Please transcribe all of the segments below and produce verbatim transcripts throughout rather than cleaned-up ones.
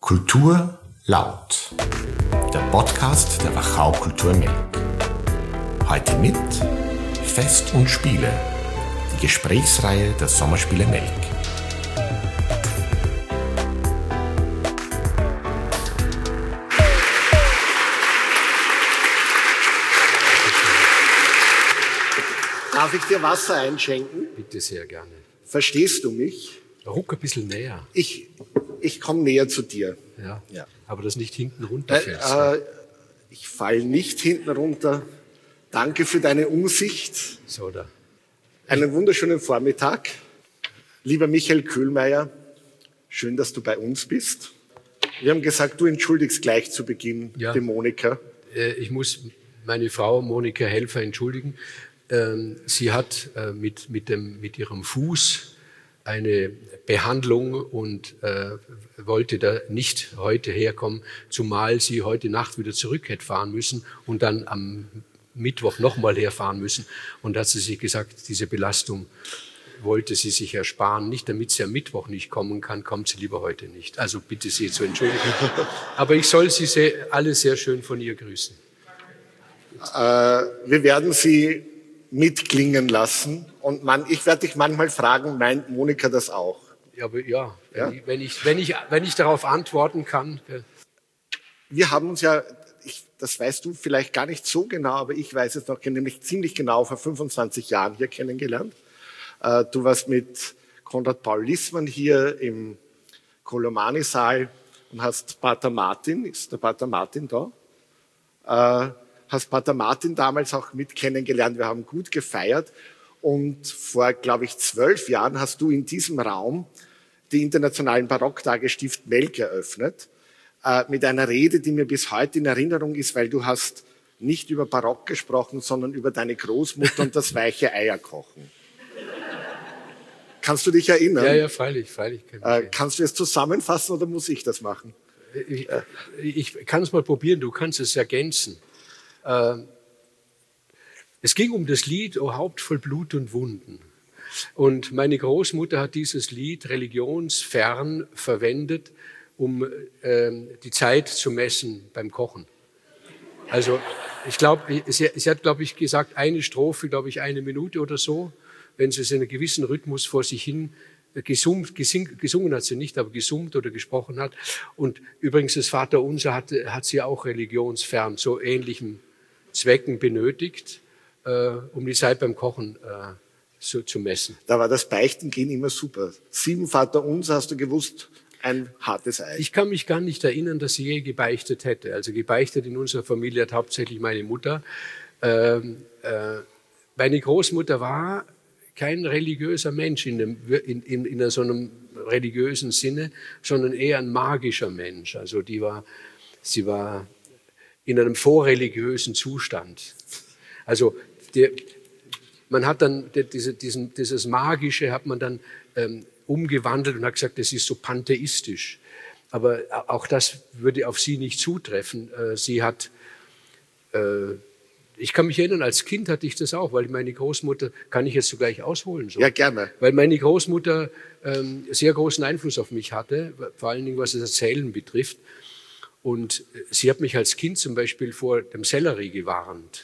Kultur laut. Der Podcast der Wachau Kultur Melk. Heute mit Fest und Spiele. Die Gesprächsreihe der Sommerspiele Melk. Darf ich dir Wasser einschenken? Bitte, sehr gerne. Verstehst du mich? Ruck ein bisschen näher. Ich, ich komme näher zu dir. Ja, Ja. aber das nicht hinten runterfällt. Äh, äh, ich falle nicht hinten runter. Danke für deine Umsicht. So, da. Einen wunderschönen Vormittag. Lieber Michael Köhlmeier, schön, dass du bei uns bist. Wir haben gesagt, du entschuldigst gleich zu Beginn Ja. die Monika. Äh, Ich muss meine Frau Monika Helfer entschuldigen. Ähm, Sie hat äh, mit, mit, dem, mit ihrem Fuß eine Behandlung und äh, wollte da nicht heute herkommen, zumal sie heute Nacht wieder zurück hätte fahren müssen und dann am Mittwoch nochmal herfahren müssen. Und da hat sie sich gesagt, diese Belastung wollte sie sich ersparen. Nicht, damit sie am Mittwoch nicht kommen kann, kommt sie lieber heute nicht. Also bitte Sie zu entschuldigen. Aber ich soll Sie sehr, alle sehr schön von ihr grüßen. Äh, wir werden sie mitklingen lassen. Und man, ich werde dich manchmal fragen, meint Monika das auch? Ja, aber ja, wenn, Ja? Ich, wenn, ich, wenn, ich, wenn ich darauf antworten kann. äh, Wir haben uns ja, ich, das weißt du vielleicht gar nicht so genau, aber ich weiß es noch, nämlich ziemlich genau vor fünfundzwanzig Jahren hier kennengelernt. Äh, du warst mit Konrad Paul Lissmann hier im Kolomani-Saal und hast Pater Martin, ist der Pater Martin da? Äh, hast Pater Martin damals auch mit kennengelernt. Wir haben gut gefeiert. Und vor, glaube ich, zwölf Jahren hast du in diesem Raum die internationalen Barocktage Stift Melk eröffnet. Äh, mit einer Rede, die mir bis heute in Erinnerung ist, weil du hast nicht über Barock gesprochen, sondern über deine Großmutter und das weiche Eierkochen. Kannst du dich erinnern? Ja, ja, freilich, freilich. Kann ich Äh, erinnern. kannst du es zusammenfassen oder muss ich das machen? Ich, ich kann es mal probieren, du kannst es ergänzen. Äh, Es ging um das Lied O Haupt voll Blut und Wunden. Und meine Großmutter hat dieses Lied religionsfern verwendet, um äh, die Zeit zu messen beim Kochen. Also ich glaube, sie, sie hat, glaube ich, gesagt, eine Strophe, glaube ich, eine Minute oder so. Wenn sie es in einem gewissen Rhythmus vor sich hin gesummt, gesing, gesungen hat sie nicht, aber gesummt oder gesprochen hat. Und übrigens das Vaterunser hat, hat sie auch religionsfern zu ähnlichen Zwecken benötigt, äh, um die Zeit beim Kochen äh, so, zu messen. Da war das Beichtengehen immer super. Sieben Vaterunser, hast du gewusst, ein hartes Ei. Ich kann mich gar nicht erinnern, dass sie je gebeichtet hätte. Also gebeichtet in unserer Familie hat hauptsächlich meine Mutter. Ähm, äh, meine Großmutter war kein religiöser Mensch in, dem, in, in, in so einem religiösen Sinne, sondern eher ein magischer Mensch. Also die war, sie war in einem vorreligiösen Zustand. Also die, man hat dann diese, diesen, dieses Magische hat man dann ähm, umgewandelt und hat gesagt, das ist so pantheistisch. Aber auch das würde auf sie nicht zutreffen. Äh, sie hat, äh, ich kann mich erinnern, als Kind hatte ich das auch, weil meine Großmutter, kann ich jetzt sogleich ausholen? So? Ja, gerne. Weil meine Großmutter ähm, sehr großen Einfluss auf mich hatte, vor allen Dingen was das Erzählen betrifft. Und sie hat mich als Kind zum Beispiel vor dem Sellerie gewarnt.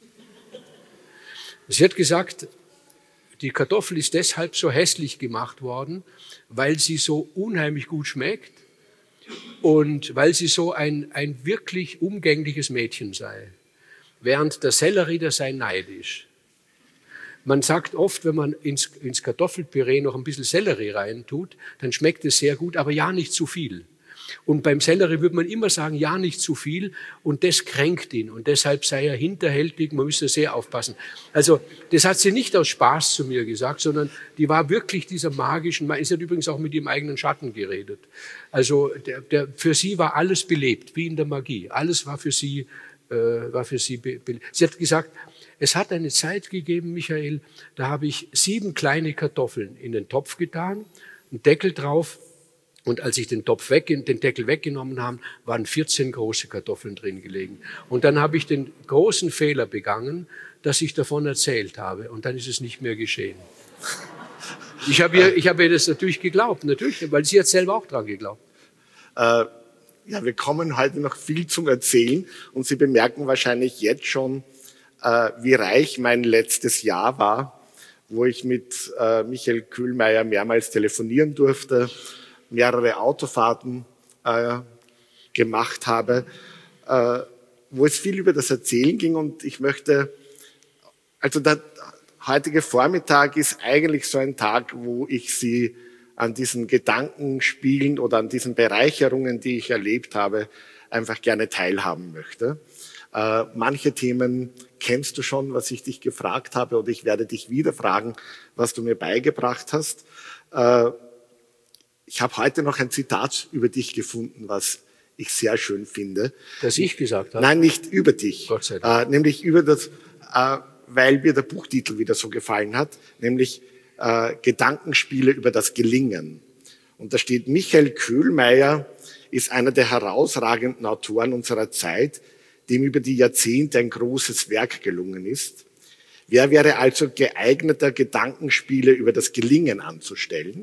Sie hat gesagt, die Kartoffel ist deshalb so hässlich gemacht worden, weil sie so unheimlich gut schmeckt und weil sie so ein, ein wirklich umgängliches Mädchen sei. Während der Sellerie, der sei neidisch. Man sagt oft, wenn man ins, ins Kartoffelpüree noch ein bisschen Sellerie reintut, dann schmeckt es sehr gut, aber ja nicht zu viel. Und beim Sellerie würde man immer sagen, ja, nicht zu viel. Und das kränkt ihn. Und deshalb sei er hinterhältig. Man müsse sehr aufpassen. Also, das hat sie nicht aus Spaß zu mir gesagt, sondern die war wirklich dieser magischen, sie hat übrigens auch mit ihrem eigenen Schatten geredet. Also, der, der, für sie war alles belebt, wie in der Magie. Alles war für sie, äh, war für sie be, be, sie hat gesagt, es hat eine Zeit gegeben, Michael, da habe ich sieben kleine Kartoffeln in den Topf getan, einen Deckel drauf. Und als ich den Topf weg, den Deckel weggenommen habe, waren vierzehn große Kartoffeln drin gelegen. Und dann habe ich den großen Fehler begangen, dass ich davon erzählt habe. Und dann ist es nicht mehr geschehen. Ich habe ihr, ich habe ihr das natürlich geglaubt, natürlich, weil sie hat selber auch dran geglaubt. Äh, ja, wir kommen heute noch viel zum Erzählen und Sie bemerken wahrscheinlich jetzt schon, äh, wie reich mein letztes Jahr war, wo ich mit äh, Michael Kühlmeier mehrmals telefonieren durfte, mehrere Autofahrten äh, gemacht habe, äh, wo es viel über das Erzählen ging. Und ich möchte, also der heutige Vormittag ist eigentlich so ein Tag, wo ich Sie an diesen Gedankenspielen oder an diesen Bereicherungen, die ich erlebt habe, einfach gerne teilhaben möchte. Äh, manche Themen kennst du schon, was ich dich gefragt habe, oder ich werde dich wieder fragen, was du mir beigebracht hast. Äh, ich habe heute noch ein Zitat über dich gefunden, was ich sehr schön finde. Das ich gesagt habe? Nein, nicht über dich. Gott sei Dank. Äh, nämlich über das, äh, weil mir der Buchtitel wieder so gefallen hat, nämlich äh, Gedankenspiele über das Gelingen. Und da steht, Michael Kühlmeier ist einer der herausragenden Autoren unserer Zeit, dem über die Jahrzehnte ein großes Werk gelungen ist. Wer wäre also geeigneter, Gedankenspiele über das Gelingen anzustellen?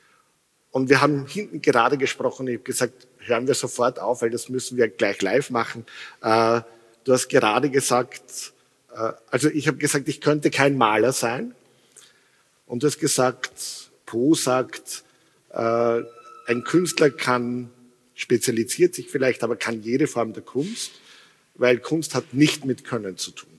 Und wir haben hinten gerade gesprochen, ich habe gesagt, hören wir sofort auf, weil das müssen wir gleich live machen. Äh, du hast gerade gesagt, äh, also ich habe gesagt, ich könnte kein Maler sein. Und du hast gesagt, Poe sagt, äh, ein Künstler kann, spezialisiert sich vielleicht, aber kann jede Form der Kunst, weil Kunst hat nicht mit Können zu tun.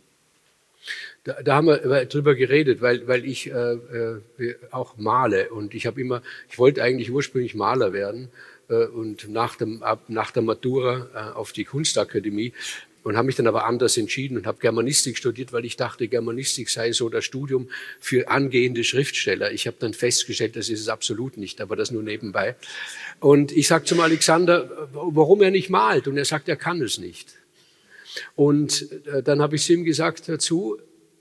Da, da haben wir drüber geredet, weil, weil ich äh, äh, auch male und ich habe immer, ich wollte eigentlich ursprünglich Maler werden äh, und nach, dem, ab, nach der Matura äh, auf die Kunstakademie und habe mich dann aber anders entschieden und habe Germanistik studiert, weil ich dachte, Germanistik sei so das Studium für angehende Schriftsteller. Ich habe dann festgestellt, das ist es absolut nicht, aber das nur nebenbei. Und ich sage zum Alexander, warum er nicht malt, und er sagt, er kann es nicht. Und äh, dann habe ich zu ihm gesagt dazu,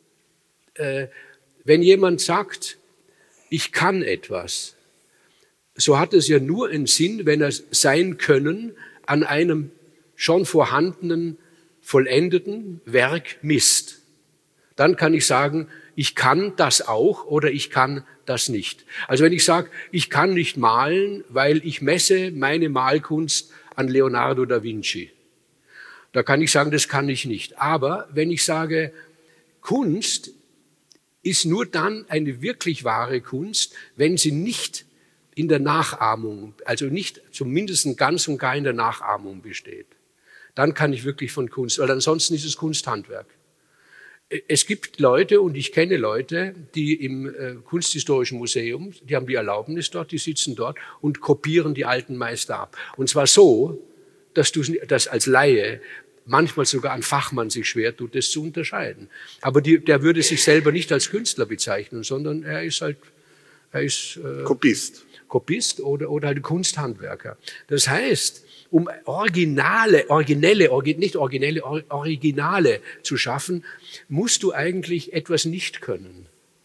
äh, wenn jemand sagt, ich kann etwas, so hat es ja nur einen Sinn, wenn er sein Können an einem schon vorhandenen, vollendeten Werk misst. Dann kann ich sagen, ich kann das auch oder ich kann das nicht. Also wenn ich sage, ich kann nicht malen, weil ich messe meine Malkunst an Leonardo da Vinci, da kann ich sagen, das kann ich nicht. Aber wenn ich sage, Kunst ist nur dann eine wirklich wahre Kunst, wenn sie nicht in der Nachahmung, also nicht zumindest ganz und gar in der Nachahmung besteht. Dann kann ich wirklich von Kunst, weil ansonsten ist es Kunsthandwerk. Es gibt Leute, und ich kenne Leute, die im äh, Kunsthistorischen Museum, die haben die Erlaubnis dort, die sitzen dort und kopieren die alten Meister ab. Und zwar so, dass du das als Laie manchmal sogar ein Fachmann sich schwer tut, das zu unterscheiden. Aber die, der würde sich selber nicht als Künstler bezeichnen, sondern er ist halt, er ist äh, Kopist. Kopist oder, oder halt Kunsthandwerker. Das heißt, um Originale, originelle, nicht originelle, Originale zu schaffen, musst du eigentlich etwas nicht können.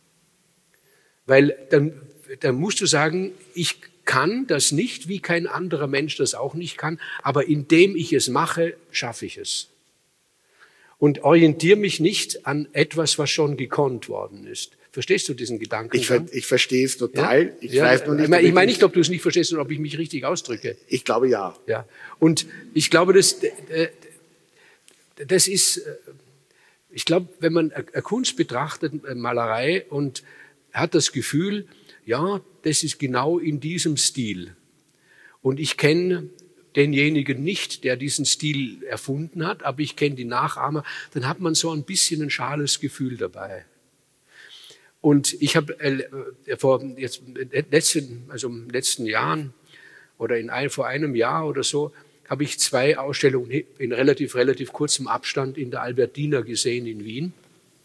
Weil dann, dann musst du sagen, ich kann das nicht, wie kein anderer Mensch das auch nicht kann, aber indem ich es mache, schaffe ich es. Und orientiere mich nicht an etwas, was schon gekonnt worden ist. Verstehst du diesen Gedanken? Ich, ver ich verstehe es total. Ja? Ich ja, weiß nur nicht, ich meine ich mein nicht, ob du es nicht verstehst und ob ich mich richtig ausdrücke. Ich glaube ja. Ja. Und ich glaube, das, das ist, ich glaube, wenn man eine Kunst betrachtet, eine Malerei, und hat das Gefühl, ja, das ist genau in diesem Stil. Und ich kenne denjenigen nicht, der diesen Stil erfunden hat, aber ich kenne die Nachahmer, dann hat man so ein bisschen ein schales Gefühl dabei. Und ich habe äh, vor jetzt letzten, also in den letzten Jahren oder in ein, vor einem Jahr oder so, habe ich zwei Ausstellungen in relativ, relativ kurzem Abstand in der Albertina gesehen in Wien.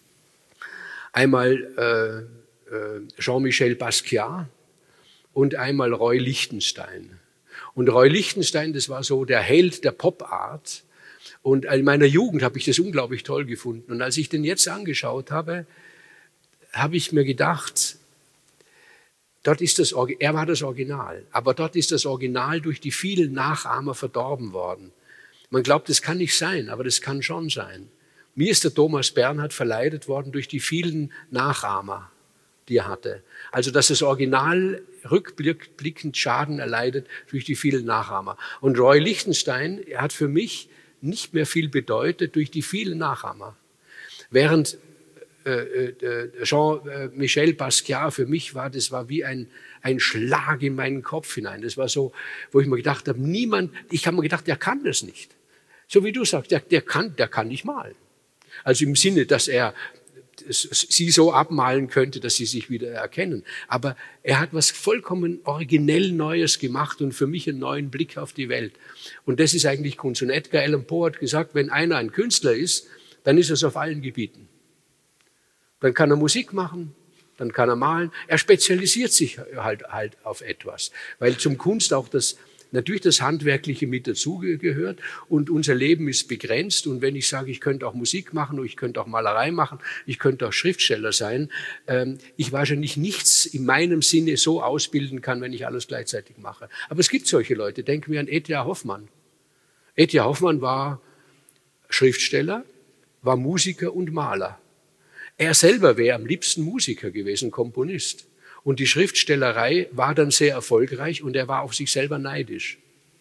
Einmal äh, äh, Jean-Michel Basquiat und einmal Roy Lichtenstein. Und Roy Lichtenstein, das war so der Held der Pop-Art. Und in meiner Jugend habe ich das unglaublich toll gefunden. Und als ich den jetzt angeschaut habe, habe ich mir gedacht, dort ist das, er war das Original, aber dort ist das Original durch die vielen Nachahmer verdorben worden. Man glaubt, das kann nicht sein, aber das kann schon sein. Mir ist der Thomas Bernhard verleidet worden durch die vielen Nachahmer, die er hatte. Also dass das Original rückblickend Schaden erleidet durch die vielen Nachahmer. Und Roy Lichtenstein hat für mich nicht mehr viel bedeutet durch die vielen Nachahmer. Während äh, äh, Jean-Michel Basquiat für mich war, das war wie ein, ein Schlag in meinen Kopf hinein. Das war so, wo ich mir gedacht habe, niemand, ich habe mir gedacht, der kann das nicht. So wie du sagst, der, der, kann, der kann nicht malen. Also im Sinne, dass er sie so abmalen könnte, dass sie sich wieder erkennen. Aber er hat was vollkommen originell Neues gemacht und für mich einen neuen Blick auf die Welt. Und das ist eigentlich Kunst. Und Edgar Allan Poe hat gesagt, wenn einer ein Künstler ist, dann ist er es auf allen Gebieten. Dann kann er Musik machen, dann kann er malen. Er spezialisiert sich halt, halt auf etwas, weil zum Kunst auch das natürlich das Handwerkliche mit dazugehört und unser Leben ist begrenzt. Und wenn ich sage, ich könnte auch Musik machen, ich könnte auch Malerei machen, ich könnte auch Schriftsteller sein, ähm, ich wahrscheinlich nichts in meinem Sinne so ausbilden kann, wenn ich alles gleichzeitig mache. Aber es gibt solche Leute. Denken wir an E T A Hoffmann. E T A Hoffmann war Schriftsteller, war Musiker und Maler. Er selber wäre am liebsten Musiker gewesen, Komponist. Und die Schriftstellerei war dann sehr erfolgreich und er war auf sich selber neidisch.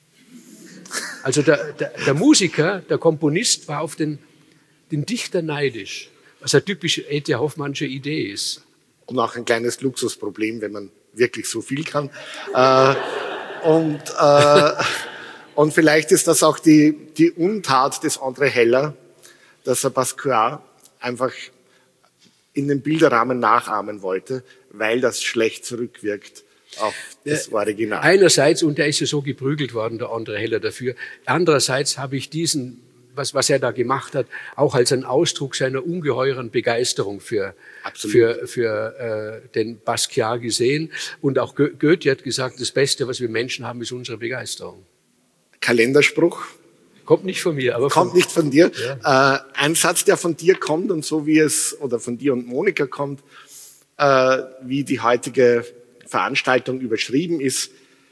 Also der, der, der Musiker, der Komponist war auf den, den Dichter neidisch, was eine typische E T A Hoffmannsche Idee ist. Und auch ein kleines Luxusproblem, wenn man wirklich so viel kann. Äh, und, äh, und vielleicht ist das auch die, die Untat des André Heller, dass er Basquiat einfach in den Bilderrahmen nachahmen wollte, weil das schlecht zurückwirkt auf das Original. Einerseits, und er ist ja so geprügelt worden, der André Heller dafür, andererseits habe ich diesen, was, was er da gemacht hat, auch als einen Ausdruck seiner ungeheuren Begeisterung für, für, für äh, den Basquiat gesehen. Und auch Goethe hat gesagt, das Beste, was wir Menschen haben, ist unsere Begeisterung. Kalenderspruch. Kommt nicht von mir, aber kommt von, nicht von dir. Ja. Äh, ein Satz, der von dir kommt und so wie es, oder von dir und Monika kommt, äh, wie die heutige Veranstaltung überschrieben ist,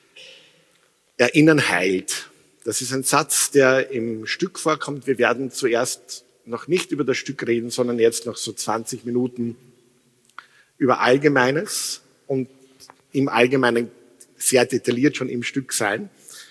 Erinnern heilt. Das ist ein Satz, der im Stück vorkommt. Wir werden zuerst noch nicht über das Stück reden, sondern jetzt noch so zwanzig Minuten über Allgemeines und im Allgemeinen sehr detailliert schon im Stück sein.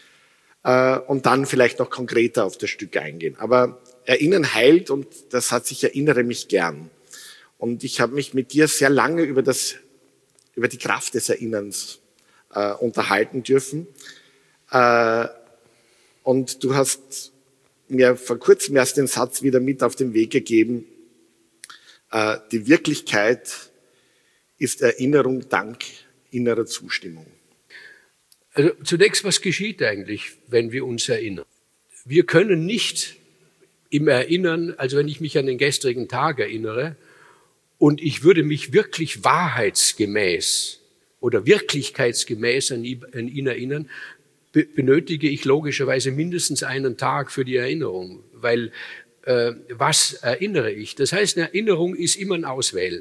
Und dann vielleicht noch konkreter auf das Stück eingehen. Aber Erinnern heilt und das hat sich Erinnere mich gern. Und ich habe mich mit dir sehr lange über, das, über die Kraft des Erinnerns äh, unterhalten dürfen. Äh, und du hast mir vor kurzem erst den Satz wieder mit auf den Weg gegeben, äh, die Wirklichkeit ist Erinnerung dank innerer Zustimmung. Also zunächst, was geschieht eigentlich, wenn wir uns erinnern? Wir können nicht im Erinnern, also wenn ich mich an den gestrigen Tag erinnere und ich würde mich wirklich wahrheitsgemäß oder wirklichkeitsgemäß an ihn erinnern, benötige ich logischerweise mindestens einen Tag für die Erinnerung, weil äh, was erinnere ich? Das heißt, eine Erinnerung ist immer ein Auswählen.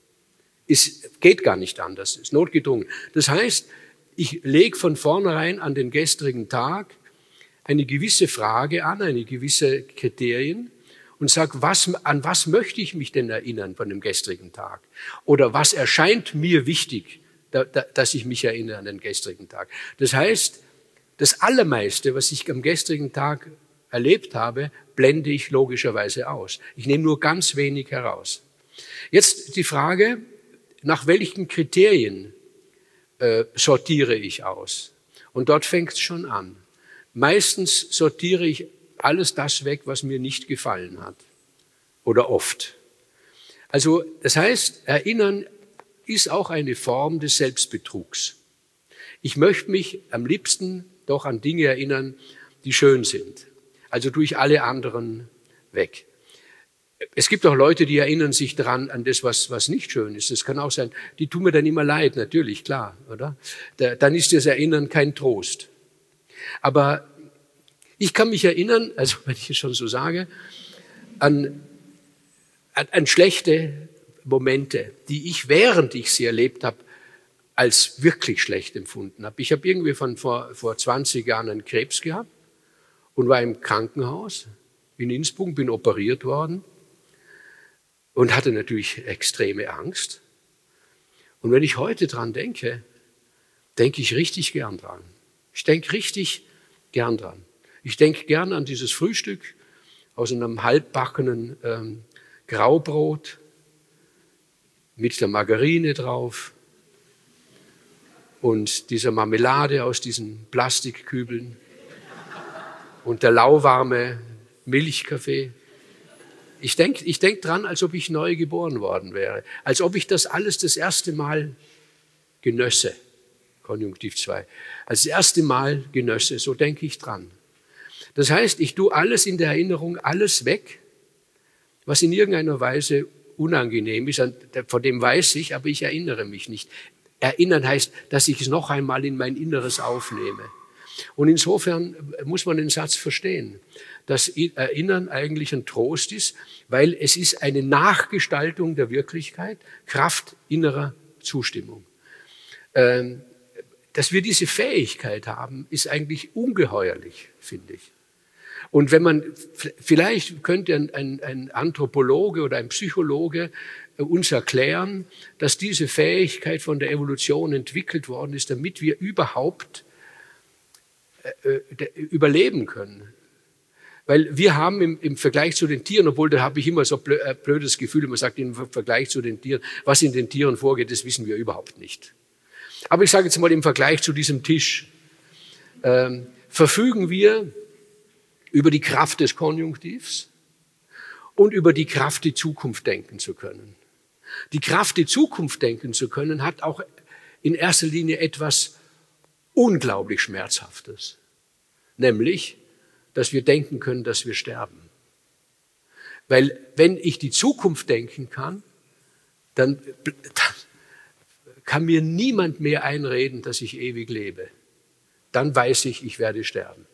Es geht gar nicht anders, ist notgedrungen. Das heißt, ich lege von vornherein an den gestrigen Tag eine gewisse Frage an, eine gewisse Kriterien und sage, was, an was möchte ich mich denn erinnern von dem gestrigen Tag? Oder was erscheint mir wichtig, da, da, dass ich mich erinnere an den gestrigen Tag? Das heißt, das Allermeiste, was ich am gestrigen Tag erlebt habe, blende ich logischerweise aus. Ich nehme nur ganz wenig heraus. Jetzt die Frage, nach welchen Kriterien Äh, sortiere ich aus. Und dort fängt es schon an. Meistens sortiere ich alles das weg, was mir nicht gefallen hat. Oder oft. Also das heißt, Erinnern ist auch eine Form des Selbstbetrugs. Ich möchte mich am liebsten doch an Dinge erinnern, die schön sind. Also tue ich alle anderen weg. Es gibt auch Leute, die erinnern sich daran, an das, was, was nicht schön ist. Das kann auch sein, die tun mir dann immer leid, natürlich, klar, oder? Da, dann ist das Erinnern kein Trost. Aber ich kann mich erinnern, also wenn ich es schon so sage, an, an, an schlechte Momente, die ich, während ich sie erlebt habe, als wirklich schlecht empfunden habe. Ich habe irgendwie von vor, vor zwanzig Jahren einen Krebs gehabt und war im Krankenhaus in Innsbruck, bin operiert worden. Und hatte natürlich extreme Angst. Und wenn ich heute dran denke, denke ich richtig gern dran. Ich denke richtig gern dran. Ich denke gern an dieses Frühstück aus einem halbbackenen ähm, Graubrot mit der Margarine drauf und dieser Marmelade aus diesen Plastikkübeln und der lauwarme Milchkaffee. Ich denke ich denk dran, als ob ich neu geboren worden wäre, als ob ich das alles das erste Mal genösse, Konjunktiv zwei, als das erste Mal genösse, so denke ich dran. Das heißt, ich tue alles in der Erinnerung, alles weg, was in irgendeiner Weise unangenehm ist, von dem weiß ich, aber ich erinnere mich nicht. Erinnern heißt, dass ich es noch einmal in mein Inneres aufnehme. Und insofern muss man den Satz verstehen, dass Erinnern eigentlich ein Trost ist, weil es ist eine Nachgestaltung der Wirklichkeit, Kraft innerer Zustimmung. Dass wir diese Fähigkeit haben, ist eigentlich ungeheuerlich, finde ich. Und wenn man, vielleicht könnte ein, ein, ein Anthropologe oder ein Psychologe uns erklären, dass diese Fähigkeit von der Evolution entwickelt worden ist, damit wir überhaupt äh, überleben können. Weil wir haben im, im Vergleich zu den Tieren, obwohl da habe ich immer so ein blö, äh, blödes Gefühl, man sagt im Vergleich zu den Tieren, was in den Tieren vorgeht, das wissen wir überhaupt nicht. Aber ich sage jetzt mal im Vergleich zu diesem Tisch, äh, verfügen wir über die Kraft des Konjunktivs und über die Kraft, die Zukunft denken zu können. Die Kraft, die Zukunft denken zu können, hat auch in erster Linie etwas unglaublich Schmerzhaftes. Nämlich, dass wir denken können, dass wir sterben. Weil wenn ich die Zukunft denken kann, dann, dann kann mir niemand mehr einreden, dass ich ewig lebe. Dann weiß ich, ich werde sterben.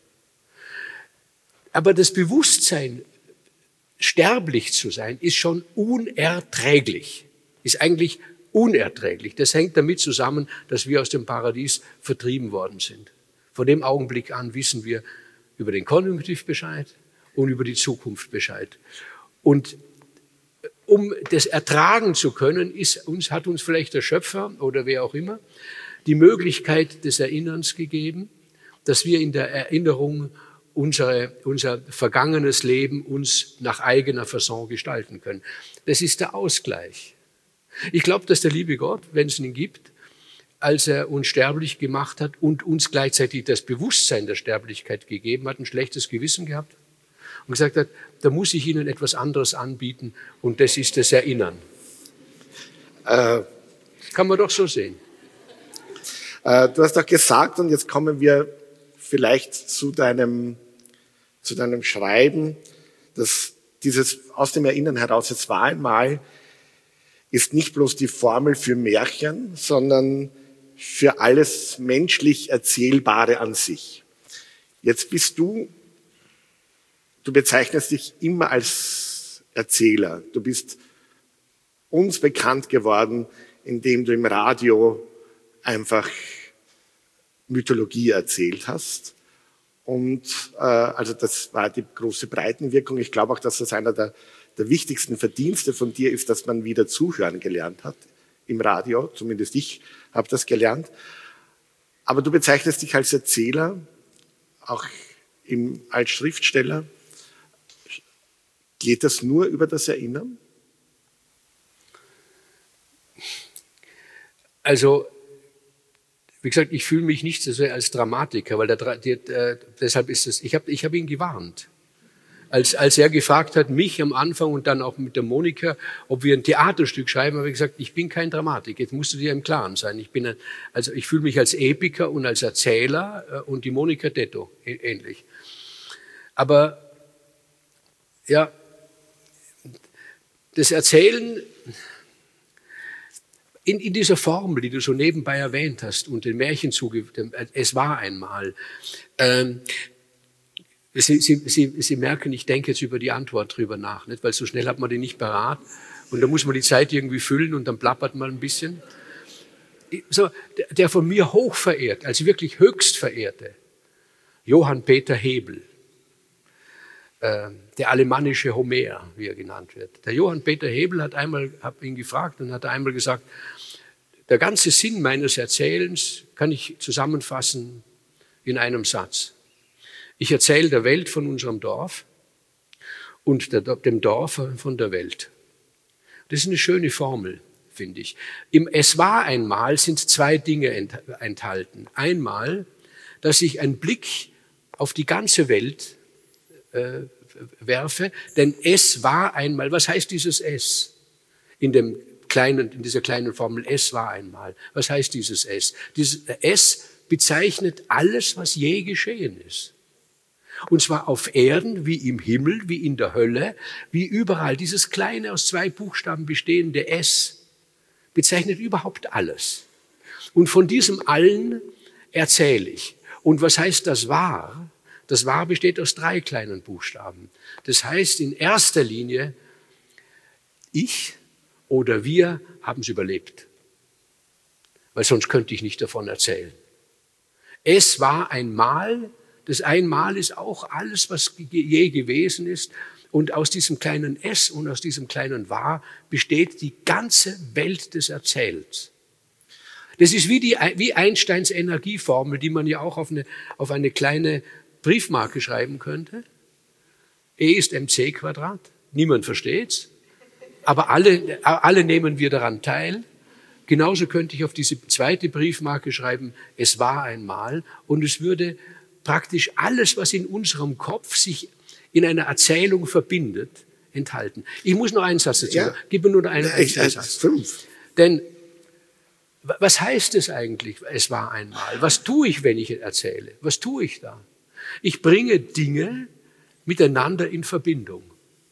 Aber das Bewusstsein, sterblich zu sein, ist schon unerträglich, ist eigentlich unerträglich. Das hängt damit zusammen, dass wir aus dem Paradies vertrieben worden sind. Von dem Augenblick an wissen wir über den Konjunktiv Bescheid und über die Zukunft Bescheid. Und um das ertragen zu können, ist uns, hat uns vielleicht der Schöpfer oder wer auch immer die Möglichkeit des Erinnerns gegeben, dass wir in der Erinnerung Unsere, unser vergangenes Leben uns nach eigener Fasson gestalten können. Das ist der Ausgleich. Ich glaube, dass der liebe Gott, wenn es ihn gibt, als er uns sterblich gemacht hat und uns gleichzeitig das Bewusstsein der Sterblichkeit gegeben hat, ein schlechtes Gewissen gehabt und gesagt hat, da muss ich Ihnen etwas anderes anbieten und das ist das Erinnern. Äh, Kann man doch so sehen. Äh, du hast doch gesagt, und jetzt kommen wir vielleicht zu deinem, zu deinem Schreiben, dass dieses aus dem Erinnern heraus, jetzt war einmal, ist nicht bloß die Formel für Märchen, sondern für alles menschlich Erzählbare an sich. Jetzt bist du, du bezeichnest dich immer als Erzähler. Du bist uns bekannt geworden, indem du im Radio einfach Mythologie erzählt hast. Und äh, also das war die große Breitenwirkung. Ich glaube auch, dass das einer der, der wichtigsten Verdienste von dir ist, dass man wieder zuhören gelernt hat im Radio. Zumindest ich habe das gelernt. Aber du bezeichnest dich als Erzähler, auch im, als Schriftsteller. Geht das nur über das Erinnern? Also wie gesagt, ich fühle mich nicht so sehr als Dramatiker, weil der, der, der, deshalb ist es. Ich habe ich hab ihn gewarnt, als als er gefragt hat, mich am Anfang und dann auch mit der Monika, ob wir ein Theaterstück schreiben, habe ich gesagt, ich bin kein Dramatiker. Jetzt musst du dir im Klaren sein. Ich bin ein, also ich fühle mich als Epiker und als Erzähler und die Monika detto ähnlich. Aber ja, das Erzählen In, in dieser Formel, die du so nebenbei erwähnt hast und den Märchen zugefügt, es war einmal. Ähm, Sie, Sie, Sie, Sie merken, ich denke jetzt über die Antwort drüber nach, nicht? Weil so schnell hat man die nicht parat und da muss man die Zeit irgendwie füllen und dann plappert man ein bisschen. So, der, der von mir hoch verehrt, also wirklich höchst verehrte, Johann Peter Hebel, äh, der alemannische Homer, wie er genannt wird. Der Johann Peter Hebel hat einmal, habe ihn gefragt und hat einmal gesagt, Der ganze Sinn meines Erzählens kann ich zusammenfassen in einem Satz. Ich erzähle der Welt von unserem Dorf und der, dem Dorf von der Welt. Das ist eine schöne Formel, finde ich. Im Es war einmal sind zwei Dinge enthalten. Einmal, dass ich einen Blick auf die ganze Welt äh, werfe, denn es war einmal. Was heißt dieses Es? In dem kleinen, in dieser kleinen Formel, es war einmal. Was heißt dieses Es? Dieses Es bezeichnet alles, was je geschehen ist. Und zwar auf Erden, wie im Himmel, wie in der Hölle, wie überall. Dieses kleine, aus zwei Buchstaben bestehende Es bezeichnet überhaupt alles. Und von diesem Allen erzähle ich. Und was heißt das War? Das War besteht aus drei kleinen Buchstaben. Das heißt in erster Linie, ich oder wir haben es überlebt. Weil sonst könnte ich nicht davon erzählen. Es war einmal. Das Einmal ist auch alles, was je gewesen ist. Und aus diesem kleinen Es und aus diesem kleinen War besteht die ganze Welt des Erzählens. Das ist wie, die, wie Einsteins Energieformel, die man ja auch auf eine, auf eine kleine Briefmarke schreiben könnte. E ist mc Quadrat. Niemand versteht's. Aber alle, alle nehmen wir daran teil. Genauso könnte ich auf diese zweite Briefmarke schreiben, es war einmal. Und es würde praktisch alles, was in unserem Kopf sich in einer Erzählung verbindet, enthalten. Ich muss noch einen Satz dazu. Ja. Gib mir nur einen, einen ich, Satz. Fünf. Denn was heißt es eigentlich, es war einmal? Was tue ich, wenn ich erzähle? Was tue ich da? Ich bringe Dinge miteinander in Verbindung,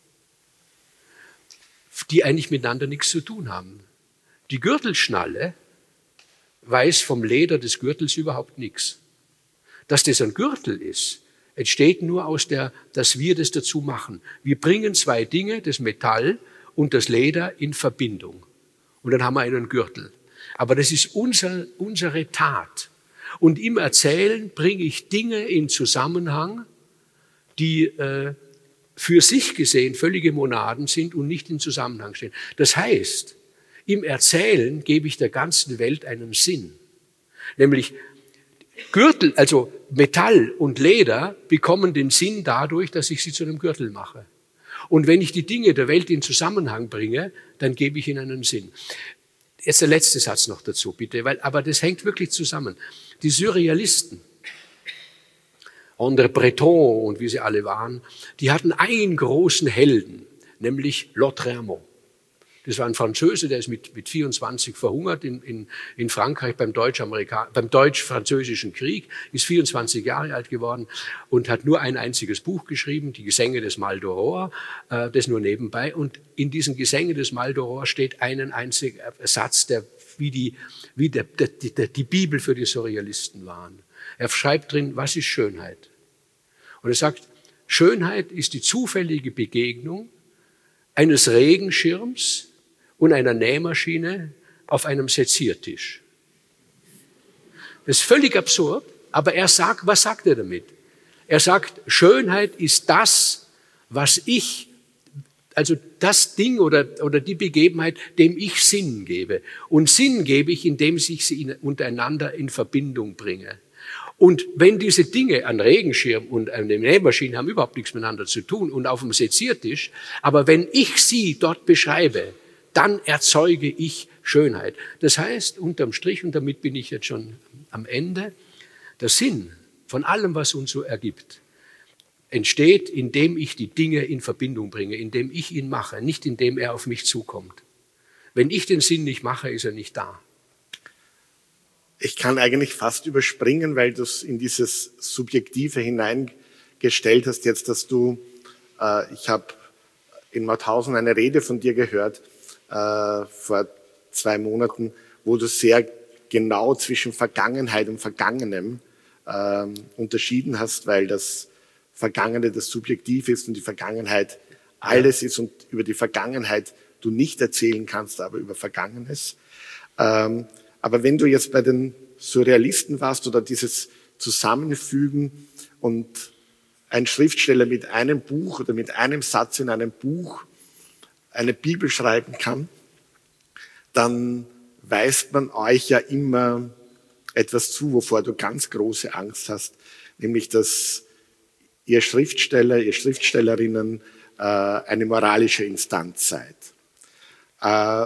die eigentlich miteinander nichts zu tun haben. Die Gürtelschnalle weiß vom Leder des Gürtels überhaupt nichts. Dass das ein Gürtel ist, entsteht nur aus der, dass wir das dazu machen. Wir bringen zwei Dinge, das Metall und das Leder, in Verbindung. Und dann haben wir einen Gürtel. Aber das ist unser, unsere Tat. Und im Erzählen bringe ich Dinge in Zusammenhang, die äh, für sich gesehen völlige Monaden sind und nicht in Zusammenhang stehen. Das heißt, im Erzählen gebe ich der ganzen Welt einen Sinn. Nämlich Gürtel, also Metall und Leder bekommen den Sinn dadurch, dass ich sie zu einem Gürtel mache. Und wenn ich die Dinge der Welt in Zusammenhang bringe, dann gebe ich ihnen einen Sinn. Jetzt der letzte Satz noch dazu, bitte, weil, aber das hängt wirklich zusammen. Die Surrealisten, André Breton und wie sie alle waren, die hatten einen großen Helden, nämlich Lautréamont. Das war ein Franzose, der ist mit, mit vierundzwanzig verhungert in, in, in Frankreich beim, Deutsch-Amerika- beim Deutsch-Französischen Krieg, ist vierundzwanzig Jahre alt geworden und hat nur ein einziges Buch geschrieben, die Gesänge des Mal d'Aurore, äh, das nur nebenbei. Und in diesen Gesängen des Mal d'Aurore steht einen einzigen Satz, der wie, die, wie der, der, der, die Bibel für die Surrealisten waren. Er schreibt drin, was ist Schönheit? Und er sagt, Schönheit ist die zufällige Begegnung eines Regenschirms und einer Nähmaschine auf einem Seziertisch. Das ist völlig absurd, aber er sagt, was sagt er damit? Er sagt, Schönheit ist das, was ich, also das Ding oder, oder die Begebenheit, dem ich Sinn gebe. Und Sinn gebe ich, indem ich sie untereinander in Verbindung bringe. Und wenn diese Dinge, ein Regenschirm und eine Nähmaschine haben überhaupt nichts miteinander zu tun und auf dem Seziertisch, aber wenn ich sie dort beschreibe, dann erzeuge ich Schönheit. Das heißt, unterm Strich, und damit bin ich jetzt schon am Ende, der Sinn von allem, was uns so ergibt, entsteht, indem ich die Dinge in Verbindung bringe, indem ich ihn mache, nicht indem er auf mich zukommt. Wenn ich den Sinn nicht mache, ist er nicht da. Ich kann eigentlich fast überspringen, weil du es in dieses Subjektive hineingestellt hast, jetzt, dass du, äh, ich habe in Mauthausen eine Rede von dir gehört, äh, vor zwei Monaten, wo du sehr genau zwischen Vergangenheit und Vergangenem äh, unterschieden hast, weil das Vergangene das Subjektiv ist und die Vergangenheit alles ist und über die Vergangenheit du nicht erzählen kannst, aber über Vergangenes. Ähm, aber wenn du jetzt bei den Surrealisten warst oder dieses Zusammenfügen und ein Schriftsteller mit einem Buch oder mit einem Satz in einem Buch eine Bibel schreiben kann, dann weist man euch ja immer etwas zu, wovor du ganz große Angst hast, nämlich dass ihr Schriftsteller, ihr Schriftstellerinnen äh, eine moralische Instanz seid. Äh,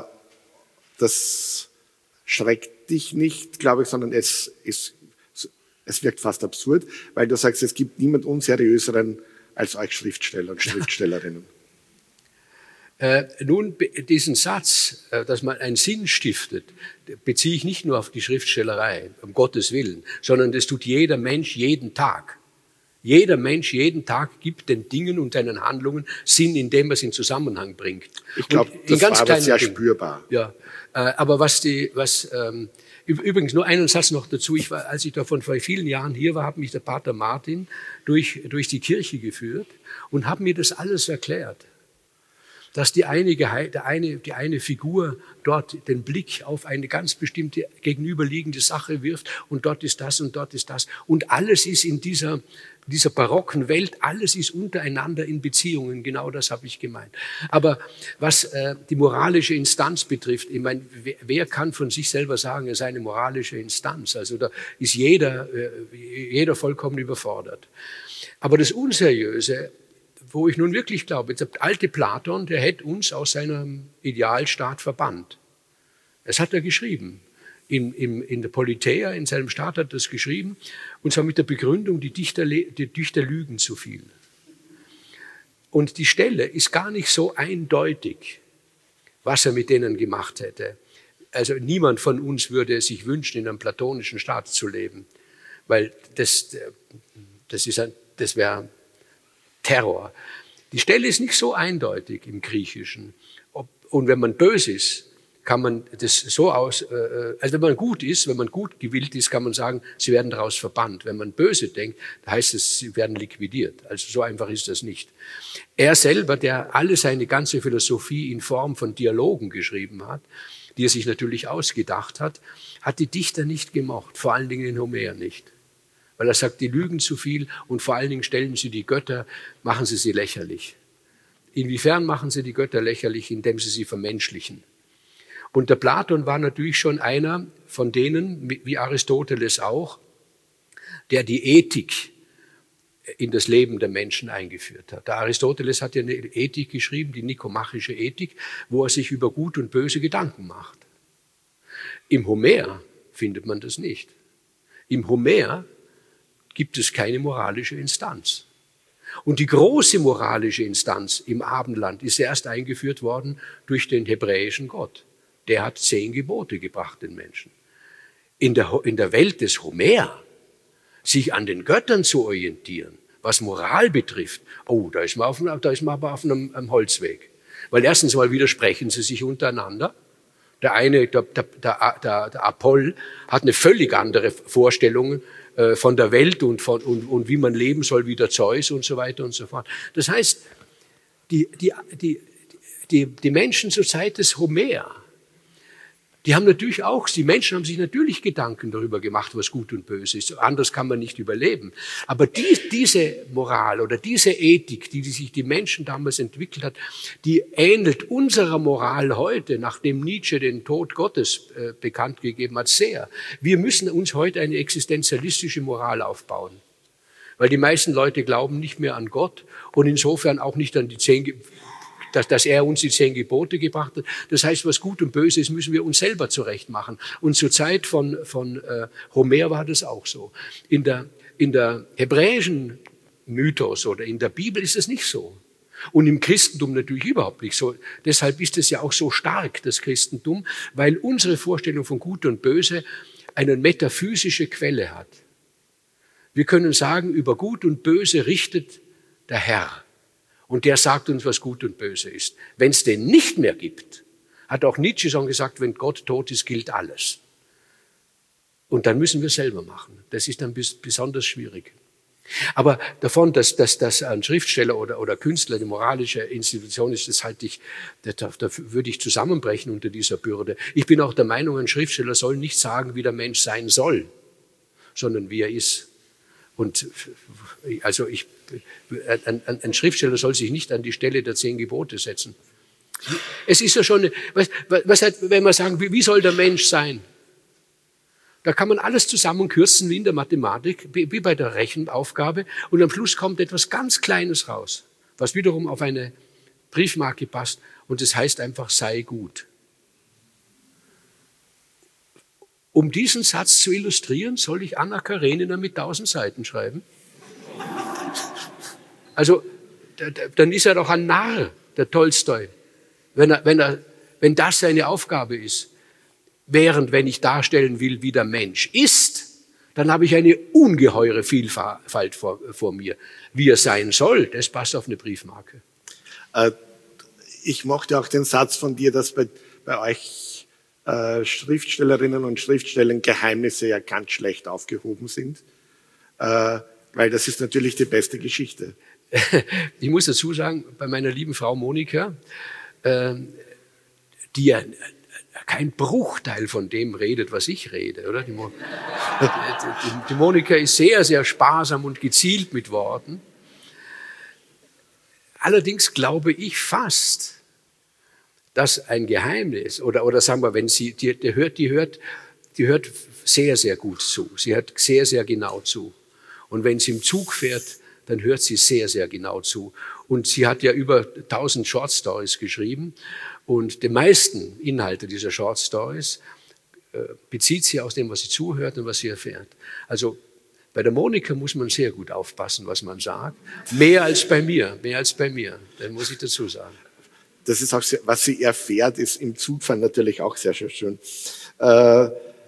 das schreckt dich nicht, glaube ich, sondern es, es, es wirkt fast absurd, weil du sagst, es gibt niemand unseriöseren als euch Schriftsteller und Schriftstellerinnen. Äh, nun, diesen Satz, äh, dass man einen Sinn stiftet, beziehe ich nicht nur auf die Schriftstellerei, um Gottes Willen, sondern das tut jeder Mensch jeden Tag. Jeder Mensch jeden Tag gibt den Dingen und seinen Handlungen Sinn, indem er es in Zusammenhang bringt. Ich glaube, das war aber sehr Dingen. spürbar. Ja, äh, aber was die, was ähm, übrigens nur einen Satz noch dazu. Ich war, als ich davon vor vielen Jahren hier war, hat mich der Pater Martin durch durch die Kirche geführt und hat mir das alles erklärt. Dass die eine, der eine, die eine Figur dort den Blick auf eine ganz bestimmte gegenüberliegende Sache wirft und dort ist das und dort ist das. Und alles ist in dieser, dieser barocken Welt, alles ist untereinander in Beziehungen. Genau das habe ich gemeint. Aber was äh, die moralische Instanz betrifft, ich meine, wer, wer kann von sich selber sagen, er sei eine moralische Instanz? Also da ist jeder, äh, jeder vollkommen überfordert. Aber das Unseriöse, wo ich nun wirklich glaube, der alte Platon, der hätte uns aus seinem Idealstaat verbannt. Das hat er geschrieben. In, in, in der Politeia, in seinem Staat hat er das geschrieben, und zwar mit der Begründung, die Dichter, die Dichter lügen zu viel. Und die Stelle ist gar nicht so eindeutig, was er mit denen gemacht hätte. Also niemand von uns würde sich wünschen, in einem platonischen Staat zu leben, weil das, das, ist ein, das wäre Terror. Die Stelle ist nicht so eindeutig im Griechischen. Ob, und wenn man böse ist, kann man das so aus, äh, also wenn man gut ist, wenn man gut gewillt ist, kann man sagen, sie werden daraus verbannt. Wenn man böse denkt, heißt es, sie werden liquidiert. Also so einfach ist das nicht. Er selber, der alle seine ganze Philosophie in Form von Dialogen geschrieben hat, die er sich natürlich ausgedacht hat, hat die Dichter nicht gemocht, vor allen Dingen den Homer nicht. Weil er sagt, die lügen zu viel und vor allen Dingen stellen sie die Götter, machen sie sie lächerlich. Inwiefern machen sie die Götter lächerlich? Indem sie sie vermenschlichen. Und der Platon war natürlich schon einer von denen, wie Aristoteles auch, der die Ethik in das Leben der Menschen eingeführt hat. Der Aristoteles hat ja eine Ethik geschrieben, die nikomachische Ethik, wo er sich über Gut und Böse Gedanken macht. Im Homer findet man das nicht. Im Homer gibt es keine moralische Instanz. Und die große moralische Instanz im Abendland ist erst eingeführt worden durch den hebräischen Gott. Der hat zehn Gebote gebracht den Menschen. In der, in der Welt des Homer, sich an den Göttern zu orientieren, was Moral betrifft, oh, da ist man, auf, da ist man aber auf einem, einem Holzweg. Weil erstens mal widersprechen sie sich untereinander. Der eine, der, der, der, der Apoll, hat eine völlig andere Vorstellung von der Welt und, von, und, und wie man leben soll wie der Zeus und so weiter und so fort. Das heißt, die, die, die, die, die Menschen zur Zeit des Homer, die haben natürlich auch, die Menschen haben sich natürlich Gedanken darüber gemacht, was gut und böse ist. Anders kann man nicht überleben. Aber die, diese Moral oder diese Ethik, die, die sich die Menschen damals entwickelt hat, die ähnelt unserer Moral heute, nachdem Nietzsche den Tod Gottes äh, bekannt gegeben hat, sehr. Wir müssen uns heute eine existenzialistische Moral aufbauen. Weil die meisten Leute glauben nicht mehr an Gott und insofern auch nicht an die zehn Gebote. Dass, dass er uns die zehn Gebote gebracht hat. Das heißt, was gut und böse ist, müssen wir uns selber zurecht machen. Und zur Zeit von, von äh, Homer war das auch so. In der, in der hebräischen Mythos oder in der Bibel ist es nicht so. Und im Christentum natürlich überhaupt nicht so. Deshalb ist es ja auch so stark, das Christentum, weil unsere Vorstellung von Gut und Böse eine metaphysische Quelle hat. Wir können sagen, über Gut und Böse richtet der Herr. Und der sagt uns, was gut und böse ist. Wenn es den nicht mehr gibt, hat auch Nietzsche schon gesagt, wenn Gott tot ist, gilt alles. Und dann müssen wir es selber machen. Das ist dann besonders schwierig. Aber davon, dass, dass, dass ein Schriftsteller oder, oder Künstler eine moralische Institution ist, das halte ich, da, da würde ich zusammenbrechen unter dieser Bürde. Ich bin auch der Meinung, ein Schriftsteller soll nicht sagen, wie der Mensch sein soll, sondern wie er ist. Und also ich, ein, ein, ein Schriftsteller soll sich nicht an die Stelle der zehn Gebote setzen. Es ist ja schon, was, was hat, wenn wir sagen, wie, wie soll der Mensch sein? Da kann man alles zusammenkürzen wie in der Mathematik, wie bei der Rechenaufgabe. Und am Schluss kommt etwas ganz Kleines raus, was wiederum auf eine Briefmarke passt. Und das heißt einfach, sei gut. Um diesen Satz zu illustrieren, soll ich Anna Karenina mit tausend Seiten schreiben? Also, dann ist er doch ein Narr, der Tolstoi, wenn, er, wenn, er, wenn das seine Aufgabe ist. Während, wenn ich darstellen will, wie der Mensch ist, dann habe ich eine ungeheure Vielfalt vor, vor mir. Wie er sein soll, das passt auf eine Briefmarke. Äh, ich mochte auch den Satz von dir, dass bei, bei euch äh, Schriftstellerinnen und Schriftstellern Geheimnisse ja ganz schlecht aufgehoben sind. Äh, weil das ist natürlich die beste Geschichte. Ich muss dazu sagen, bei meiner lieben Frau Monika, äh, die ja kein Bruchteil von dem redet, was ich rede, oder? Die, Mo die, die Monika ist sehr, sehr sparsam und gezielt mit Worten. Allerdings glaube ich fast, dass ein Geheimnis, oder, oder sagen wir, wenn sie, die, die, hört, die, hört, die hört sehr, sehr gut zu. Sie hört sehr, sehr genau zu. Und wenn sie im Zug fährt, dann hört sie sehr, sehr genau zu. Und sie hat ja über tausend Short Stories geschrieben. Und die meisten Inhalte dieser Short Stories äh, bezieht sie aus dem, was sie zuhört und was sie erfährt. Also bei der Monika muss man sehr gut aufpassen, was man sagt. Mehr als bei mir, mehr als bei mir. Das muss ich dazu sagen. Das ist auch sehr, was sie erfährt, ist im Zugfahren natürlich auch sehr, sehr schön. Äh,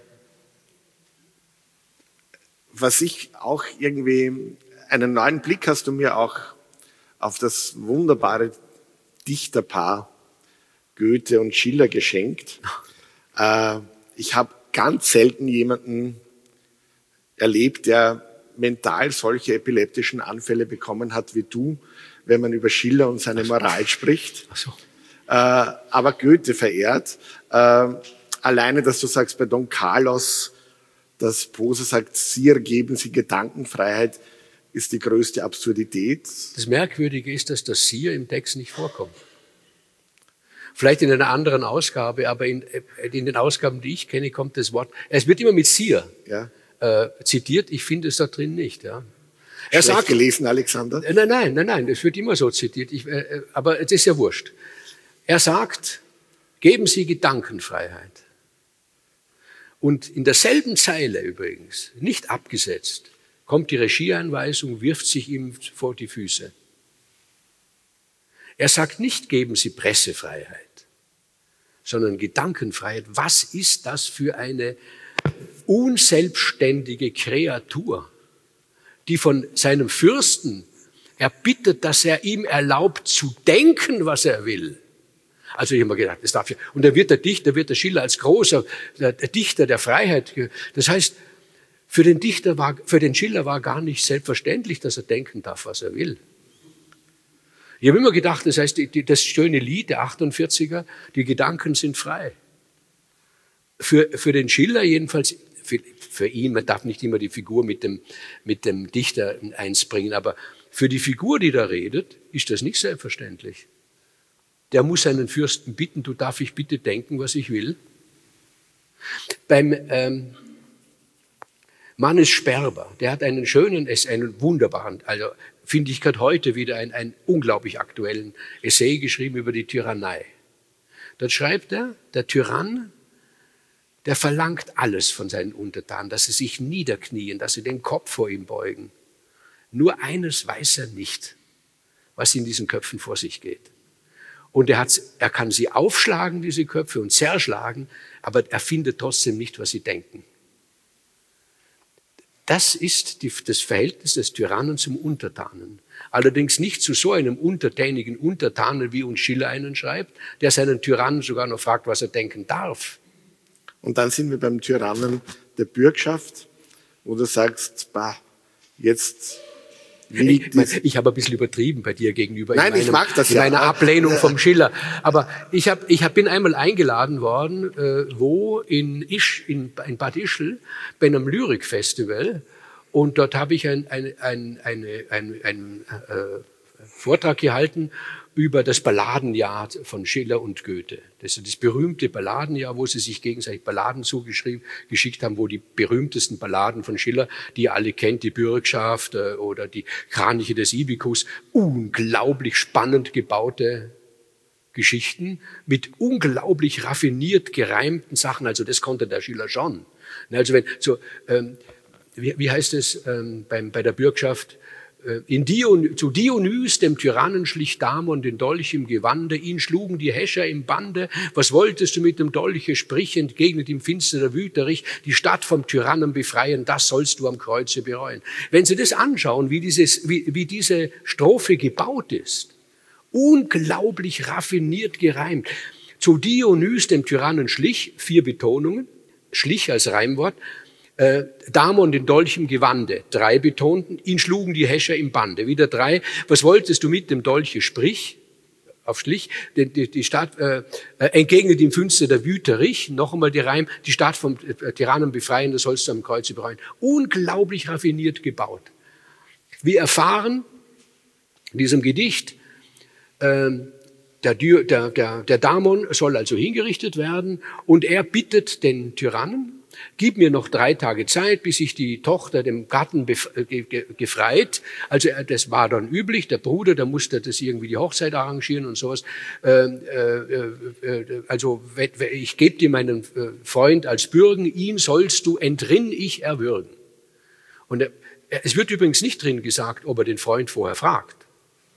was ich auch irgendwie, einen neuen Blick hast du mir auch auf das wunderbare Dichterpaar Goethe und Schiller geschenkt. Äh, ich habe ganz selten jemanden erlebt, der mental solche epileptischen Anfälle bekommen hat wie du, wenn man über Schiller und seine Moral spricht. Ach so. Äh, aber Goethe verehrt. Äh, alleine, dass du sagst, bei Don Carlos, dass Poser sagt, Sie ergeben Sie Gedankenfreiheit, ist die größte Absurdität. Das Merkwürdige ist, dass das Sie im Text nicht vorkommt. Vielleicht in einer anderen Ausgabe, aber in, in den Ausgaben, die ich kenne, kommt das Wort. Es wird immer mit Sir ja. äh, zitiert. Ich finde es da drin nicht. Ja. Er Schlecht sagt gelesen, Alexander? Nein, nein, nein, nein. Es wird immer so zitiert. Ich, äh, aber es ist ja wurscht. Er sagt: Geben Sie Gedankenfreiheit. Und in derselben Zeile übrigens, nicht abgesetzt, kommt die Regieanweisung, wirft sich ihm vor die Füße. Er sagt nicht, geben Sie Pressefreiheit, sondern Gedankenfreiheit. Was ist das für eine unselbstständige Kreatur, die von seinem Fürsten erbittet, dass er ihm erlaubt zu denken, was er will. Also ich habe mir gedacht, das darf ja. Und da wird der Dichter, wird der Schiller als großer der Dichter der Freiheit. Das heißt, für den Dichter war, für den Schiller war gar nicht selbstverständlich, dass er denken darf, was er will. Ich habe immer gedacht, das heißt, die, die, das schöne Lied der achtundvierziger, die Gedanken sind frei. Für, für den Schiller jedenfalls, für, für ihn, man darf nicht immer die Figur mit dem, mit dem Dichter eins bringen, aber für die Figur, die da redet, ist das nicht selbstverständlich. Der muss seinen Fürsten bitten, du darf ich bitte denken, was ich will. Beim ähm, Mannes Sperber, der hat einen schönen, einen wunderbaren, also finde ich gerade heute wieder einen, einen unglaublich aktuellen Essay geschrieben über die Tyrannei. Dort schreibt er, der Tyrann, der verlangt alles von seinen Untertanen, dass sie sich niederknien, dass sie den Kopf vor ihm beugen. Nur eines weiß er nicht, was in diesen Köpfen vor sich geht. Und er, hat, er kann sie aufschlagen, diese Köpfe, und zerschlagen, aber er findet trotzdem nicht, was sie denken. Das ist die, das Verhältnis des Tyrannen zum Untertanen. Allerdings nicht zu so einem untertänigen Untertanen, wie uns Schiller einen schreibt, der seinen Tyrannen sogar noch fragt, was er denken darf. Und dann sind wir beim Tyrannen der Bürgschaft, wo du sagst, bah, jetzt... Ich, ich, ich habe ein bisschen übertrieben bei dir gegenüber. Nein, in meinem, ich mag das in ja. meiner Ablehnung vom Schiller. Aber ich, hab, ich hab, bin einmal eingeladen worden, äh, wo in, Isch, in, in Bad Ischl bei einem Lyrikfestival, und dort habe ich ein, ein, ein, eine, ein, ein, äh, Vortrag gehalten über das Balladenjahr von Schiller und Goethe. Das ist das berühmte Balladenjahr, wo sie sich gegenseitig Balladen zugeschickt haben, wo die berühmtesten Balladen von Schiller, die ihr alle kennt, die Bürgschaft oder die Kraniche des Ibikus, unglaublich spannend gebaute Geschichten mit unglaublich raffiniert gereimten Sachen. Also das konnte der Schiller schon. Also wenn so, ähm, wie, wie heißt es ähm, beim, bei der Bürgschaft? In Dion, zu Dionys, dem Tyrannen, schlich Damon den Dolch im Gewande, ihn schlugen die Häscher im Bande. Was wolltest du mit dem Dolche, sprich, entgegnet ihm finster der Wüterich, die Stadt vom Tyrannen befreien, das sollst du am Kreuze bereuen. Wenn Sie das anschauen, wie, dieses, wie, wie diese Strophe gebaut ist, unglaublich raffiniert gereimt. Zu Dionys, dem Tyrannen, schlich, vier Betonungen, schlich als Reimwort, Äh, Damon den Dolch im Gewande, drei betonten, ihn schlugen die Häscher im Bande, wieder drei, was wolltest du mit dem Dolche, sprich, auf Schlich, die, die, die Stadt, äh, entgegnet ihm Finster der Wüterich, noch einmal die Reim, die Stadt vom äh, Tyrannen befreien, das sollst du am Kreuze bereuen. Unglaublich raffiniert gebaut. Wir erfahren in diesem Gedicht, äh, der, der, der, der Damon soll also hingerichtet werden und er bittet den Tyrannen, gib mir noch drei Tage Zeit, bis ich die Tochter dem Gatten gefreit. Also das war dann üblich. Der Bruder, der musste das irgendwie die Hochzeit arrangieren und sowas. Also ich gebe dir meinen Freund als Bürgen, ihn sollst du entrinn ich erwürgen. Und es wird übrigens nicht drin gesagt, ob er den Freund vorher fragt,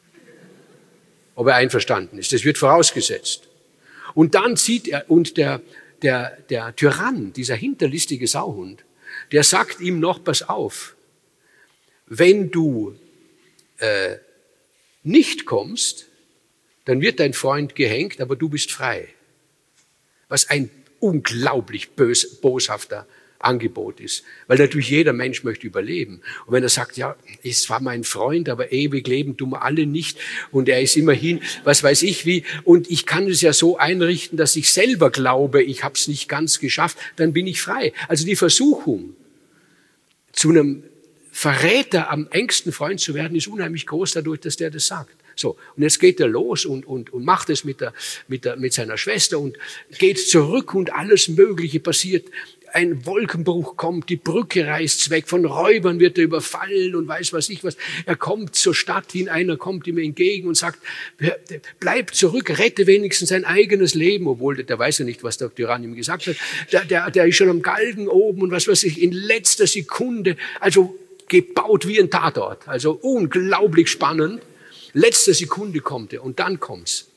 ob er einverstanden ist. Das wird vorausgesetzt. Und dann zieht er, und der Der, der Tyrann, dieser hinterlistige Sauhund, der sagt ihm noch, pass auf, wenn du äh, nicht kommst, dann wird dein Freund gehängt, aber du bist frei. Was ein unglaublich bös, boshafter Angebot ist. Weil natürlich jeder Mensch möchte überleben. Und wenn er sagt, ja, es war mein Freund, aber ewig leben tun wir alle nicht. Und er ist immerhin, was weiß ich wie. Und ich kann es ja so einrichten, dass ich selber glaube, ich habe es nicht ganz geschafft. Dann bin ich frei. Also die Versuchung, zu einem Verräter am engsten Freund zu werden, ist unheimlich groß dadurch, dass der das sagt. So, und jetzt geht er los und, und, und macht es mit, der, mit, der, mit seiner Schwester und geht zurück und alles Mögliche passiert. Ein Wolkenbruch kommt, die Brücke reißt weg, von Räubern wird er überfallen und weiß was ich was. Er kommt zur Stadt hin, einer kommt ihm entgegen und sagt, bleib zurück, rette wenigstens sein eigenes Leben, obwohl der weiß ja nicht, was der Tyrann ihm gesagt hat. Der, der, der ist schon am Galgen oben und was weiß ich, in letzter Sekunde, also gebaut wie ein Tatort, also unglaublich spannend. Letzte Sekunde kommt er und dann kommt's.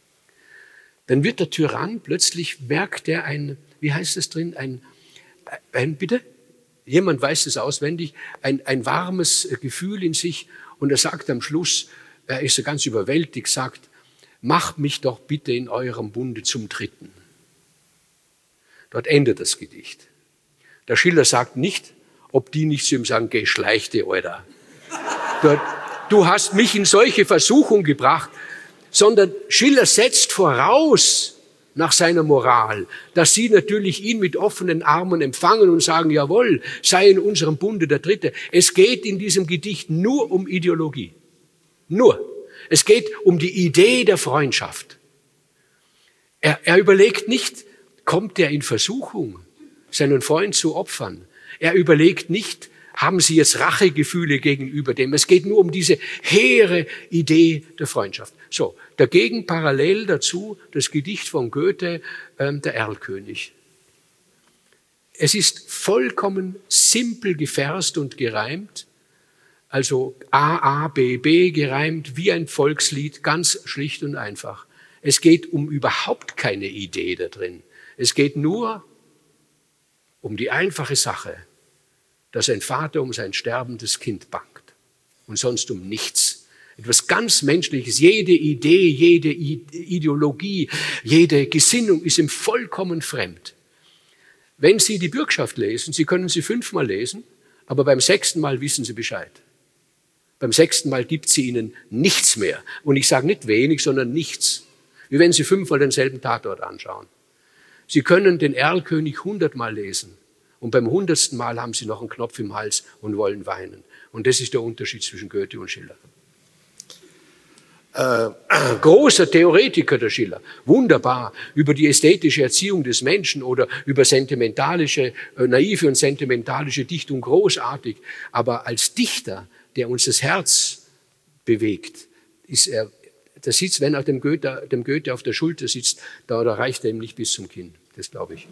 Dann wird der Tyrann, plötzlich merkt er ein, wie heißt es drin, ein, ein, bitte? Jemand weiß es auswendig, ein, ein warmes Gefühl in sich und er sagt am Schluss, er ist so ganz überwältigt, sagt, macht mich doch bitte in eurem Bunde zum Dritten. Dort endet das Gedicht. Der Schiller sagt nicht, ob die nicht zu ihm sagen, geh, schleich dir, Alter. Dort, du hast mich in solche Versuchung gebracht, sondern Schiller setzt voraus nach seiner Moral, dass sie natürlich ihn mit offenen Armen empfangen und sagen, jawohl, sei in unserem Bunde der Dritte. Es geht in diesem Gedicht nur um Ideologie. Nur. Es geht um die Idee der Freundschaft. Er, er überlegt nicht, kommt er in Versuchung, seinen Freund zu opfern. Er überlegt nicht, haben Sie jetzt Rachegefühle gegenüber dem? Es geht nur um diese hehre Idee der Freundschaft. So, dagegen parallel dazu das Gedicht von Goethe, ähm, der Erlkönig. Es ist vollkommen simpel geverst und gereimt, also A, A, B, B gereimt, wie ein Volkslied, ganz schlicht und einfach. Es geht um überhaupt keine Idee da drin. Es geht nur um die einfache Sache, dass ein Vater um sein sterbendes Kind bangt und sonst um nichts. Etwas ganz Menschliches. Jede Idee, jede Ideologie, jede Gesinnung ist ihm vollkommen fremd. Wenn Sie die Bürgschaft lesen, Sie können sie fünfmal lesen, aber beim sechsten Mal wissen Sie Bescheid. Beim sechsten Mal gibt sie Ihnen nichts mehr. Und ich sage nicht wenig, sondern nichts. Wie wenn Sie fünfmal denselben Tatort anschauen. Sie können den Erlkönig hundertmal lesen. Und beim hundertsten Mal haben Sie noch einen Knopf im Hals und wollen weinen. Und das ist der Unterschied zwischen Goethe und Schiller. Äh, großer Theoretiker, der Schiller, wunderbar, über die ästhetische Erziehung des Menschen oder über sentimentalische, äh, naive und sentimentalische Dichtung, großartig. Aber als Dichter, der uns das Herz bewegt, ist er, da sitzt, wenn er dem Goethe, dem Goethe auf der Schulter sitzt, da, da reicht er ihm nicht bis zum Kinn, das glaube ich.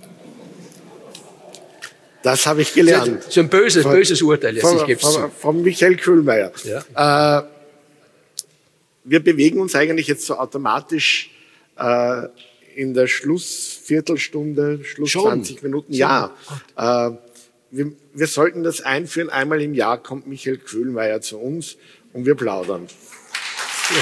Das habe ich gelernt. So ein böses, von, böses Urteil, jetzt, von, ich gebe es von, von Michael Kühlmeier. Ja. Äh, Wir bewegen uns eigentlich jetzt so automatisch äh, in der Schlussviertelstunde, Schluss Schon. zwanzig Minuten. Schon. Ja, äh, wir, wir sollten das einführen. Einmal im Jahr kommt Michael Kühlmeier zu uns und wir plaudern. Ja.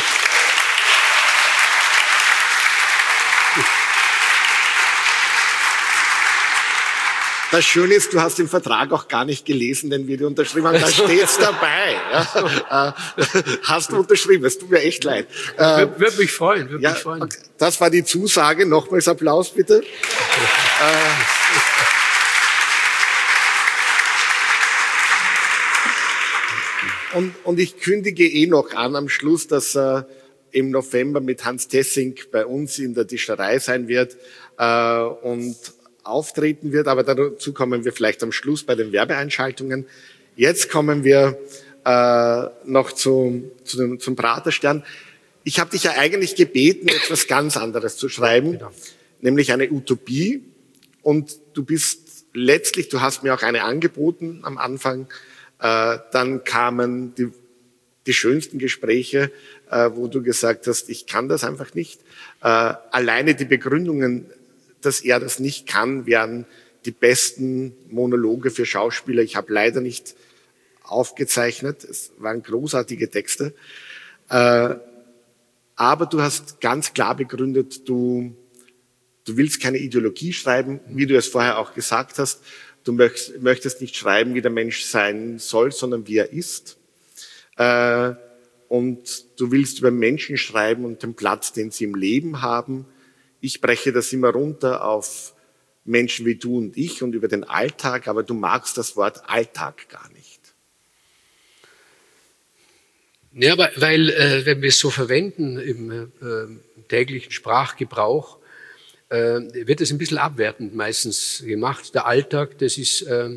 Das Schöne ist, du hast den Vertrag auch gar nicht gelesen, den wir dir unterschrieben haben. Da steht's dabei. Ja. Hast du unterschrieben? Es tut mir echt leid. Würde würd mich freuen. Würd ja, mich freuen. Das war die Zusage. Nochmals Applaus, bitte. und, und ich kündige eh noch an am Schluss, dass er im November mit Hans Tessink bei uns in der Tischlerei sein wird äh, und auftreten wird, aber dazu kommen wir vielleicht am Schluss bei den Werbeeinschaltungen. Jetzt kommen wir äh, noch zu, zu dem, zum Praterstern. Ich habe dich ja eigentlich gebeten, etwas ganz anderes zu schreiben, genau. Nämlich eine Utopie. Und du bist letztlich, du hast mir auch eine angeboten am Anfang, äh, dann kamen die, die schönsten Gespräche, äh, wo du gesagt hast, ich kann das einfach nicht. Äh, alleine die Begründungen, dass er das nicht kann, wären die besten Monologe für Schauspieler. Ich habe leider nicht aufgezeichnet. Es waren großartige Texte. Äh, aber du hast ganz klar begründet, du, du willst keine Ideologie schreiben, wie du es vorher auch gesagt hast. Du möchtest, möchtest nicht schreiben, wie der Mensch sein soll, sondern wie er ist. Äh, und du willst über Menschen schreiben und den Platz, den sie im Leben haben. Ich breche das immer runter auf Menschen wie du und ich und über den Alltag, aber du magst das Wort Alltag gar nicht. Ja, aber weil, äh, wenn wir es so verwenden im äh, täglichen Sprachgebrauch, äh, wird es ein bisschen abwertend meistens gemacht. Der Alltag, das ist, äh,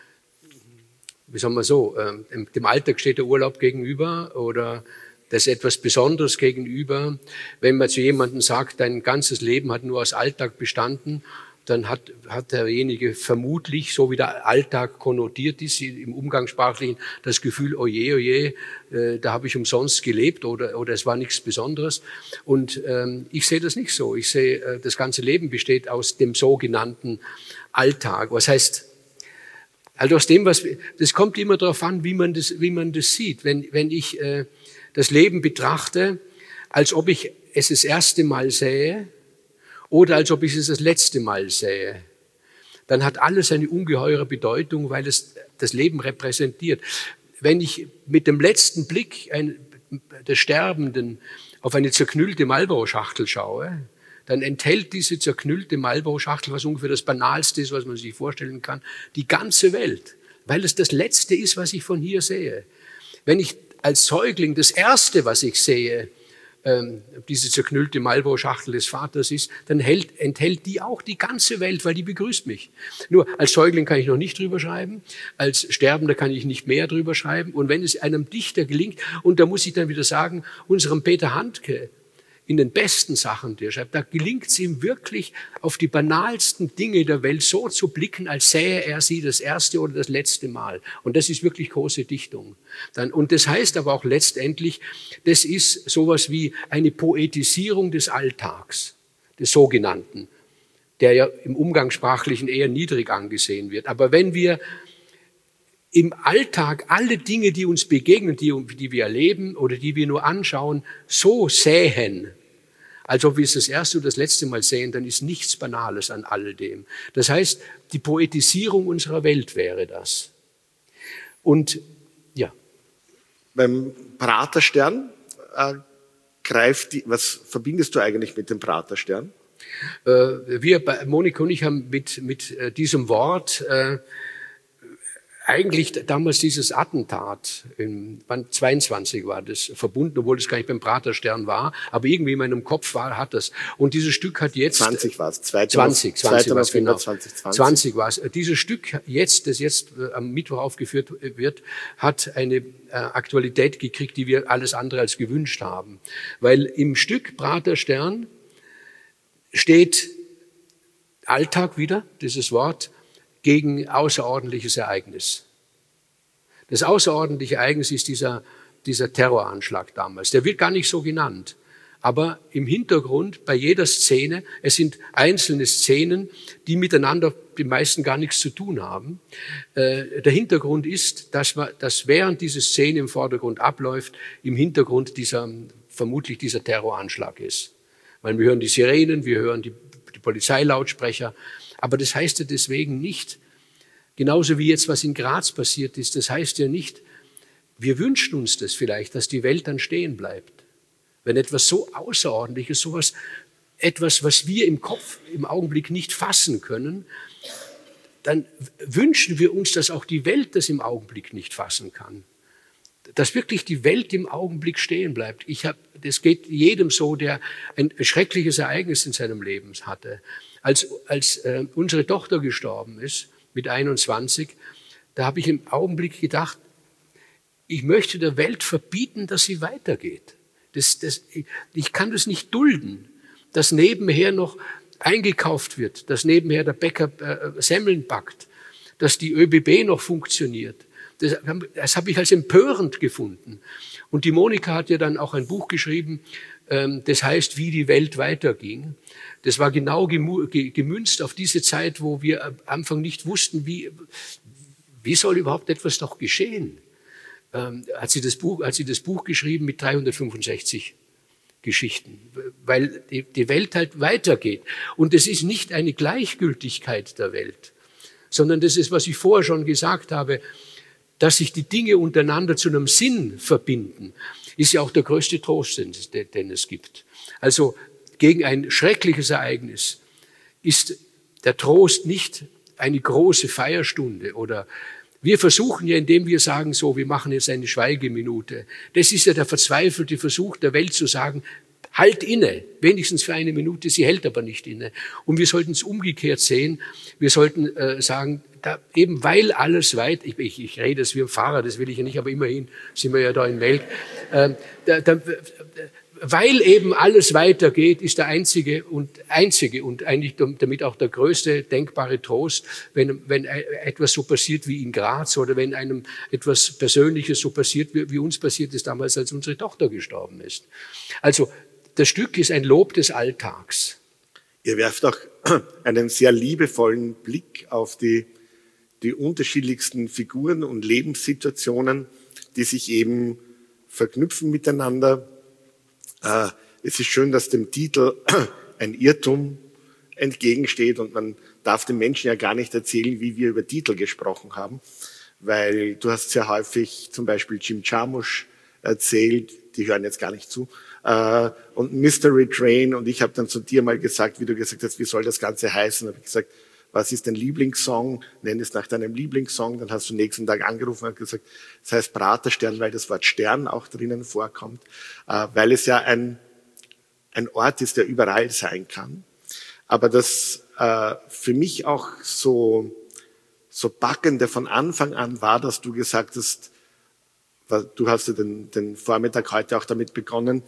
wie sagen wir so, äh, dem Alltag steht der Urlaub gegenüber oder das ist etwas Besonderes gegenüber. Wenn man zu jemandem sagt, dein ganzes Leben hat nur aus Alltag bestanden, dann hat, hat derjenige vermutlich, so wie der Alltag konnotiert ist, im Umgangssprachlichen das Gefühl, oje, oje, äh, da habe ich umsonst gelebt oder, oder es war nichts Besonderes. Und ähm, ich sehe das nicht so. Ich sehe, äh, das ganze Leben besteht aus dem sogenannten Alltag. Was heißt, also aus dem, was, das kommt immer darauf an, wie man das, wie man das sieht. Wenn, wenn ich äh, das Leben betrachte, als ob ich es das erste Mal sähe oder als ob ich es das letzte Mal sähe, dann hat alles eine ungeheure Bedeutung, weil es das Leben repräsentiert. Wenn ich mit dem letzten Blick ein, des Sterbenden auf eine zerknüllte Marlboro-Schachtel schaue, dann enthält diese zerknüllte Marlboro-Schachtel, was ungefähr das Banalste ist, was man sich vorstellen kann, die ganze Welt, weil es das Letzte ist, was ich von hier sehe. Wenn ich als Säugling das Erste, was ich sehe, ähm, diese zerknüllte Marlboro-Schachtel des Vaters ist, dann hält, enthält die auch die ganze Welt, weil die begrüßt mich. Nur als Säugling kann ich noch nicht drüber schreiben, als Sterbender kann ich nicht mehr drüber schreiben. Und wenn es einem Dichter gelingt, und da muss ich dann wieder sagen, unserem Peter Handke, in den besten Sachen, die er schreibt, da gelingt es ihm wirklich, auf die banalsten Dinge der Welt so zu blicken, als sähe er sie das erste oder das letzte Mal. Und das ist wirklich große Dichtung. Dann, und das heißt aber auch letztendlich, das ist sowas wie eine Poetisierung des Alltags, des Sogenannten, der ja im Umgangssprachlichen eher niedrig angesehen wird. Aber wenn wir im Alltag alle Dinge, die uns begegnen, die, die wir erleben oder die wir nur anschauen, so sähen, als ob wir es das erste oder das letzte Mal sehen, dann ist nichts Banales an all dem. Das heißt, die Poetisierung unserer Welt wäre das. Und ja. Beim Praterstern äh, greift die, was verbindest du eigentlich mit dem Praterstern? Äh, wir, Monika und ich, haben mit, mit äh, diesem Wort äh, eigentlich damals dieses Attentat, in zweiundzwanzig war das verbunden, obwohl es gar nicht beim Praterstern war, aber irgendwie in meinem Kopf war, hat das. Und dieses Stück hat jetzt... zwanzig war es. zwanzig, zwanzig war es, genau. zwanzig zwanzig. zwanzig war es. Dieses Stück jetzt, das jetzt am Mittwoch aufgeführt wird, hat eine Aktualität gekriegt, die wir alles andere als gewünscht haben. Weil im Stück Praterstern steht Alltag wieder, dieses Wort, gegen außerordentliches Ereignis. Das außerordentliche Ereignis ist dieser, dieser Terroranschlag damals. Der wird gar nicht so genannt. Aber im Hintergrund bei jeder Szene, es sind einzelne Szenen, die miteinander die meisten gar nichts zu tun haben. Äh, der Hintergrund ist, dass, man, dass während diese Szene im Vordergrund abläuft, im Hintergrund dieser, vermutlich dieser Terroranschlag ist. Weil wir hören die Sirenen, wir hören die, die Polizeilautsprecher. Aber das heißt ja deswegen nicht, genauso wie jetzt was in Graz passiert ist, das heißt ja nicht, wir wünschen uns das vielleicht, dass die Welt dann stehen bleibt. Wenn etwas so Außerordentliches, sowas, etwas, was wir im Kopf im Augenblick nicht fassen können, dann wünschen wir uns, dass auch die Welt das im Augenblick nicht fassen kann. Dass wirklich die Welt im Augenblick stehen bleibt. Ich hab, das geht jedem so, der ein schreckliches Ereignis in seinem Leben hatte. Als, als äh, unsere Tochter gestorben ist, mit einundzwanzig, da habe ich im Augenblick gedacht, ich möchte der Welt verbieten, dass sie weitergeht. Das, das, ich kann das nicht dulden, dass nebenher noch eingekauft wird, dass nebenher der Bäcker äh, Semmeln backt, dass die ÖBB noch funktioniert. Das, das habe ich als empörend gefunden. Und die Monika hat ja dann auch ein Buch geschrieben, ähm, das heißt, wie die Welt weiterging. Das war genau gemünzt auf diese Zeit, wo wir am Anfang nicht wussten, wie, wie soll überhaupt etwas noch geschehen. Ähm, hat sie das Buch, hat sie das Buch geschrieben mit dreihundertfünfundsechzig Geschichten, weil die, die Welt halt weitergeht. Und es ist nicht eine Gleichgültigkeit der Welt, sondern das ist, was ich vorher schon gesagt habe, dass sich die Dinge untereinander zu einem Sinn verbinden, ist ja auch der größte Trost, den, den es gibt. Also gegen ein schreckliches Ereignis ist der Trost nicht eine große Feierstunde oder wir versuchen ja, indem wir sagen, so, wir machen jetzt eine Schweigeminute. Das ist ja der verzweifelte Versuch der Welt zu sagen, halt inne, wenigstens für eine Minute, sie hält aber nicht inne. Und wir sollten es umgekehrt sehen. Wir sollten äh, sagen, da, eben weil alles weit, ich, ich, ich rede es wie ein Fahrer, das will ich ja nicht, aber immerhin sind wir ja da in Melk, äh, da, da, weil eben alles weitergeht, ist der einzige und einzige und eigentlich damit auch der größte denkbare Trost, wenn, wenn etwas so passiert wie in Graz oder wenn einem etwas Persönliches so passiert, wie, wie uns passiert ist damals, als unsere Tochter gestorben ist. Also das Stück ist ein Lob des Alltags. Ihr werft auch einen sehr liebevollen Blick auf die, die unterschiedlichsten Figuren und Lebenssituationen, die sich eben verknüpfen miteinander. Äh, es ist schön, dass dem Titel ein Irrtum entgegensteht und man darf den Menschen ja gar nicht erzählen, wie wir über Titel gesprochen haben, weil du hast sehr häufig zum Beispiel Jim Jarmusch erzählt, die hören jetzt gar nicht zu, äh, und Mystery Train und ich habe dann zu dir mal gesagt, wie du gesagt hast, wie soll das Ganze heißen? Habe ich gesagt, was ist dein Lieblingssong? Nenn es nach deinem Lieblingssong. Dann hast du nächsten Tag angerufen und gesagt, das heißt Praterstern, weil das Wort Stern auch drinnen vorkommt, äh, weil es ja ein, ein Ort ist, der überall sein kann. Aber das äh, für mich auch so, so packende von Anfang an war, dass du gesagt hast, du hast ja den, den Vormittag heute auch damit begonnen,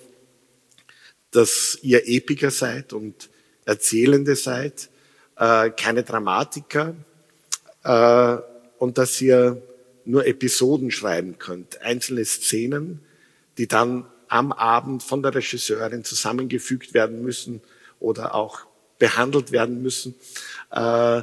dass ihr Epiker seid und Erzählende seid, äh, keine Dramatiker, äh, und dass ihr nur Episoden schreiben könnt, einzelne Szenen, die dann am Abend von der Regisseurin zusammengefügt werden müssen oder auch behandelt werden müssen. Äh,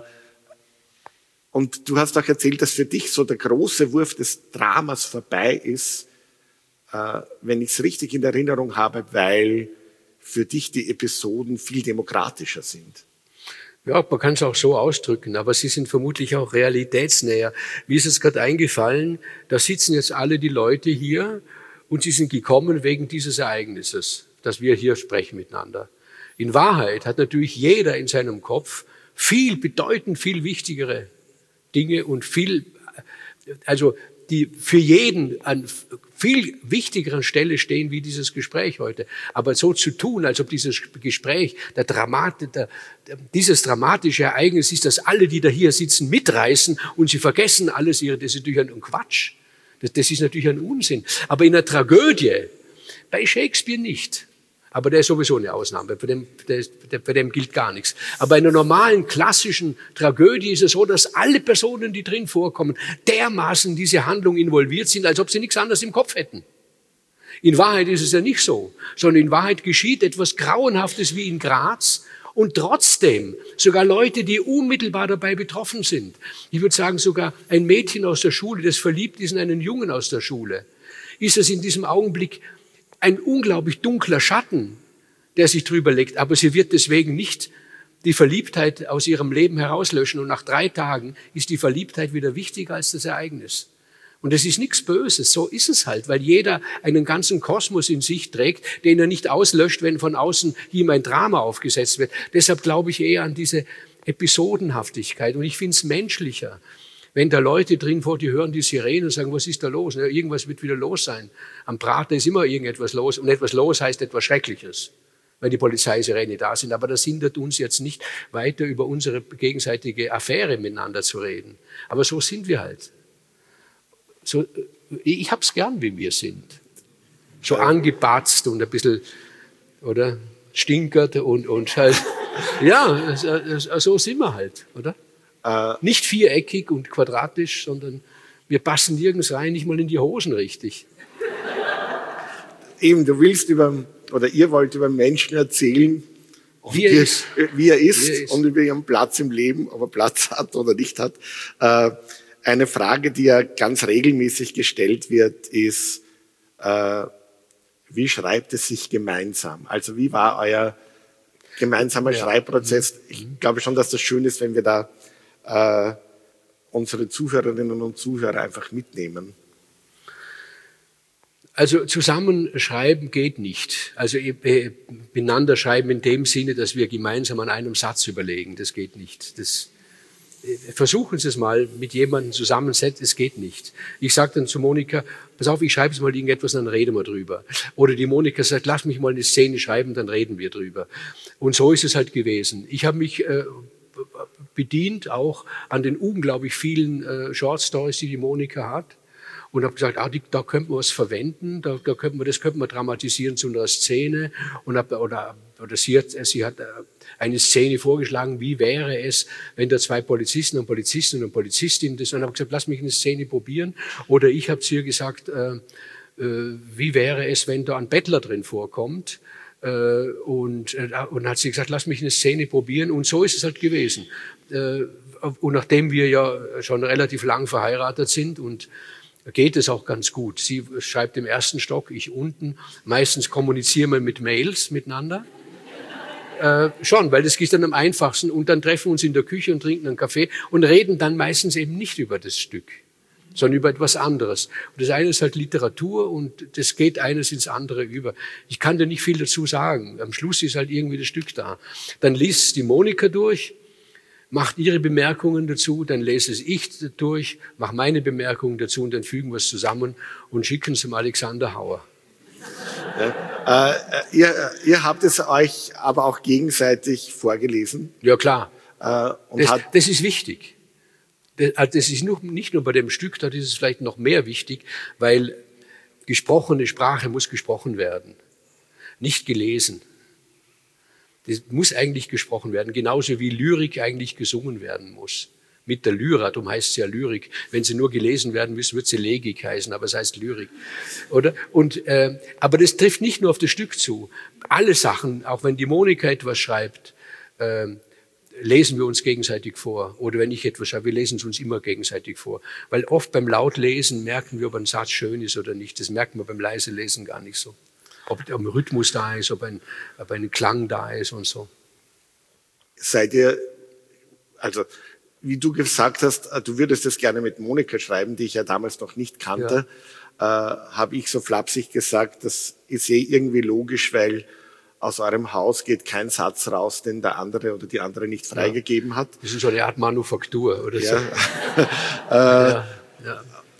und du hast auch erzählt, dass für dich so der große Wurf des Dramas vorbei ist, äh, wenn ich es richtig in Erinnerung habe, weil für dich die Episoden viel demokratischer sind. Ja, man kann es auch so ausdrücken, aber sie sind vermutlich auch realitätsnäher. Mir ist es gerade eingefallen, da sitzen jetzt alle die Leute hier und sie sind gekommen wegen dieses Ereignisses, dass wir hier sprechen miteinander. In Wahrheit hat natürlich jeder in seinem Kopf viel bedeutend, viel wichtigere Dinge und viel also die für jeden an viel wichtigeren Stelle stehen wie dieses Gespräch heute. Aber so zu tun, als ob dieses Gespräch, der Dramat, der, dieses dramatische Ereignis ist, dass alle, die da hier sitzen, mitreißen und sie vergessen alles ihre, das ist natürlich ein Quatsch. Das, das ist natürlich ein Unsinn. Aber in einer Tragödie, bei Shakespeare nicht. Aber der ist sowieso eine Ausnahme, für den, der, der, für den gilt gar nichts. Aber in einer normalen, klassischen Tragödie ist es so, dass alle Personen, die drin vorkommen, dermaßen in diese Handlung involviert sind, als ob sie nichts anderes im Kopf hätten. In Wahrheit ist es ja nicht so, sondern in Wahrheit geschieht etwas Grauenhaftes wie in Graz und trotzdem sogar Leute, die unmittelbar dabei betroffen sind. Ich würde sagen, sogar ein Mädchen aus der Schule, das verliebt ist in einen Jungen aus der Schule, ist es in diesem Augenblick ein unglaublich dunkler Schatten, der sich drüber legt, aber sie wird deswegen nicht die Verliebtheit aus ihrem Leben herauslöschen und nach drei Tagen ist die Verliebtheit wieder wichtiger als das Ereignis. Und das ist nichts Böses, so ist es halt, weil jeder einen ganzen Kosmos in sich trägt, den er nicht auslöscht, wenn von außen ihm ein Drama aufgesetzt wird. Deshalb glaube ich eher an diese Episodenhaftigkeit und ich finde es menschlicher. Wenn da Leute drin vor, die hören die Sirenen und sagen, was ist da los? Ja, irgendwas wird wieder los sein. Am Prater ist immer irgendetwas los. Und etwas los heißt etwas Schreckliches, wenn die Polizeisirene da sind. Aber das hindert uns jetzt nicht, weiter über unsere gegenseitige Affäre miteinander zu reden. Aber so sind wir halt. So, ich hab's gern, wie wir sind. So angepatzt und ein bisschen, oder? Stinkert und, und halt. Ja, so sind wir halt, oder? Nicht viereckig und quadratisch, sondern wir passen nirgends rein, nicht mal in die Hosen richtig. Eben, du willst über, oder ihr wollt über Menschen erzählen, wie er, wie, ist. Wie, er ist, wie er ist und über ihren Platz im Leben, ob er Platz hat oder nicht hat. Eine Frage, die ja ganz regelmäßig gestellt wird, ist, wie schreibt es sich gemeinsam? Also wie war euer gemeinsamer ja. Schreibprozess? Ich glaube schon, dass das schön ist, wenn wir da Uh, unsere Zuhörerinnen und Zuhörer einfach mitnehmen. Also zusammenschreiben geht nicht. Also äh, miteinander schreiben in dem Sinne, dass wir gemeinsam an einem Satz überlegen. Das geht nicht. Das, äh, versuchen Sie es mal mit jemandem zusammensetzen. Es geht nicht. Ich sage dann zu Monika, pass auf, ich schreibe jetzt mal irgendetwas und dann reden wir drüber. Oder die Monika sagt, lass mich mal eine Szene schreiben, dann reden wir drüber. Und so ist es halt gewesen. Ich habe mich äh, bedient auch an den unglaublich vielen äh, Short Stories, die die Monika hat. Und habe gesagt, ah, die, da könnten wir was verwenden, da, da könnten wir, das könnten wir dramatisieren zu einer Szene. Und hab, oder, oder sie hat, sie hat eine Szene vorgeschlagen, wie wäre es, wenn da zwei Polizisten und Polizisten und Polizistin das, und habe gesagt, lass mich eine Szene probieren. Oder ich habe zu ihr gesagt, äh, äh, wie wäre es, wenn da ein Bettler drin vorkommt. Und, und dann hat sie gesagt, lass mich eine Szene probieren. Und so ist es halt gewesen. Und nachdem wir ja schon relativ lang verheiratet sind und geht es auch ganz gut. Sie schreibt im ersten Stock, ich unten. Meistens kommunizieren wir mit Mails miteinander. Äh, schon, weil das geht dann am einfachsten. Und dann treffen wir uns in der Küche und trinken einen Kaffee und reden dann meistens eben nicht über das Stück, sondern über etwas anderes. Und das eine ist halt Literatur und das geht eines ins andere über. Ich kann dir nicht viel dazu sagen. Am Schluss ist halt irgendwie das Stück da. Dann liest die Monika durch, macht ihre Bemerkungen dazu, dann lese es ich durch, mache meine Bemerkungen dazu und dann fügen wir es zusammen und schicken es dem Alexander Hauer. Ja, äh, ihr, ihr habt es euch aber auch gegenseitig vorgelesen. Ja, klar. Äh, und das, hat das ist wichtig. Das ist nicht nur bei dem Stück, da ist es vielleicht noch mehr wichtig, weil gesprochene Sprache muss gesprochen werden, nicht gelesen. Das muss eigentlich gesprochen werden, genauso wie Lyrik eigentlich gesungen werden muss. Mit der Lyra, darum heißt es ja Lyrik. Wenn sie nur gelesen werden müssen, wird sie Legik heißen, aber es heißt Lyrik. Oder? Und, äh, aber das trifft nicht nur auf das Stück zu. Alle Sachen, auch wenn die Monika etwas schreibt, äh, lesen wir uns gegenseitig vor. Oder wenn ich etwas schreibe, wir lesen es uns immer gegenseitig vor. Weil oft beim Lautlesen merken wir, ob ein Satz schön ist oder nicht. Das merkt man beim leise Lesen gar nicht so. Ob ein Rhythmus da ist, ob ein, ob ein Klang da ist und so. Seid ihr, also wie du gesagt hast, du würdest das gerne mit Monika schreiben, die ich ja damals noch nicht kannte, ja. äh, habe ich so flapsig gesagt, das ist eh irgendwie logisch, weil aus eurem Haus geht kein Satz raus, den der andere oder die andere nicht freigegeben ja. hat. Das ist so eine Art Manufaktur oder ja. so. äh, ja. Ja.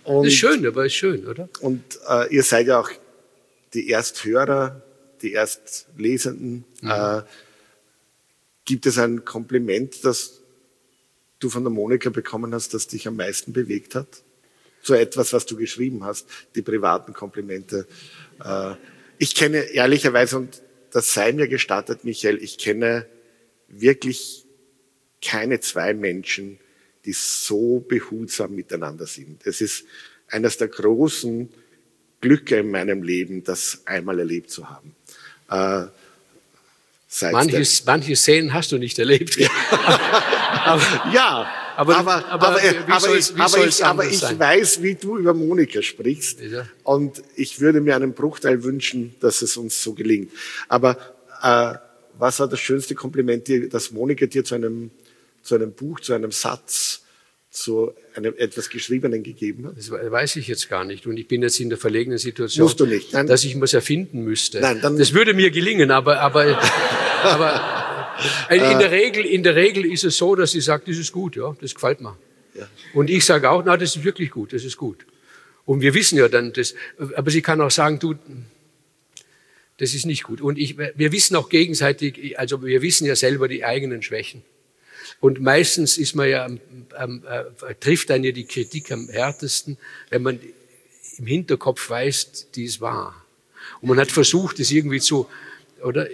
Und, das ist schön, aber ist schön, oder? Und äh, ihr seid ja auch die Ersthörer, die Erstlesenden. Mhm. Äh, gibt es ein Kompliment, das du von der Monika bekommen hast, das dich am meisten bewegt hat? So etwas, was du geschrieben hast, die privaten Komplimente. Äh, ich kenne ehrlicherweise, und das sei mir gestattet, Michael, ich kenne wirklich keine zwei Menschen, die so behutsam miteinander sind. Es ist eines der großen Glücke in meinem Leben, das einmal erlebt zu haben. Äh, Manches, manche Szenen hast du nicht erlebt. Ja, aber, ja, aber, aber, aber, aber, wie aber, soll's, wie aber ich, aber ich weiß, wie du über Monika sprichst. Ja. Und ich würde mir einen Bruchteil wünschen, dass es uns so gelingt. Aber äh, was war das schönste Kompliment, das Monika dir zu einem, zu einem Buch, zu einem Satz, zu einem etwas Geschriebenen gegeben hat? Das weiß ich jetzt gar nicht. Und ich bin jetzt in der verlegenen Situation, Musst du nicht. Nein. Dass ich was erfinden müsste. Nein, dann das würde mir gelingen, aber, aber, aber in, der Regel, in der Regel ist es so, dass sie sagt, das ist gut, ja, das gefällt mir. Ja. Und ich sage auch, na, das ist wirklich gut, das ist gut. Und wir wissen ja dann, das, aber sie kann auch sagen, du, das ist nicht gut. Und ich, wir wissen auch gegenseitig, also wir wissen ja selber die eigenen Schwächen. Und meistens ist man ja, ähm, äh, trifft einen ja die Kritik am härtesten, wenn man im Hinterkopf weiß, die ist wahr. Und man hat versucht, es irgendwie zu, oder?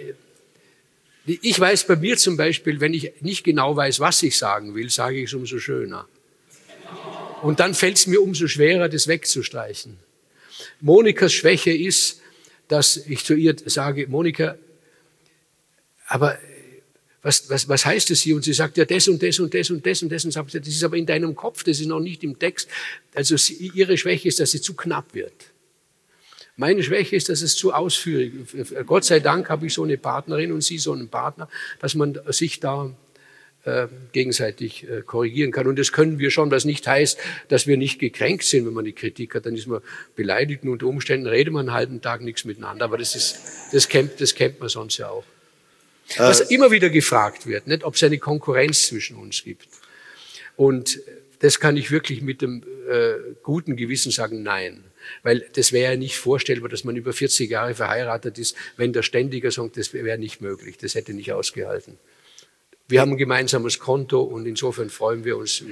Ich weiß bei mir zum Beispiel, wenn ich nicht genau weiß, was ich sagen will, sage ich es umso schöner. Und dann fällt es mir umso schwerer, das wegzustreichen. Monikas Schwäche ist, dass ich zu ihr sage, Monika, aber Was, was, was heißt das hier? Und sie sagt, ja, das und das und das und das und das. Und sagt, das ist aber in deinem Kopf, das ist noch nicht im Text. Also sie, ihre Schwäche ist, dass sie zu knapp wird. Meine Schwäche ist, dass es zu ausführlich ist. Gott sei Dank habe ich so eine Partnerin und sie so einen Partner, dass man sich da äh, gegenseitig äh, korrigieren kann. Und das können wir schon, was nicht heißt, dass wir nicht gekränkt sind, wenn man die Kritik hat. Dann ist man beleidigt und unter Umständen redet man einen halben Tag nichts miteinander. Aber das ist, das kennt, das kennt man sonst ja auch. Was immer wieder gefragt wird, nicht, ob es eine Konkurrenz zwischen uns gibt. Und das kann ich wirklich mit dem äh, guten Gewissen sagen, nein. Weil das wäre ja nicht vorstellbar, dass man über vierzig Jahre verheiratet ist, wenn der Ständiger sagt, das wäre nicht möglich, das hätte nicht ausgehalten. Wir haben ein gemeinsames Konto und insofern freuen wir uns.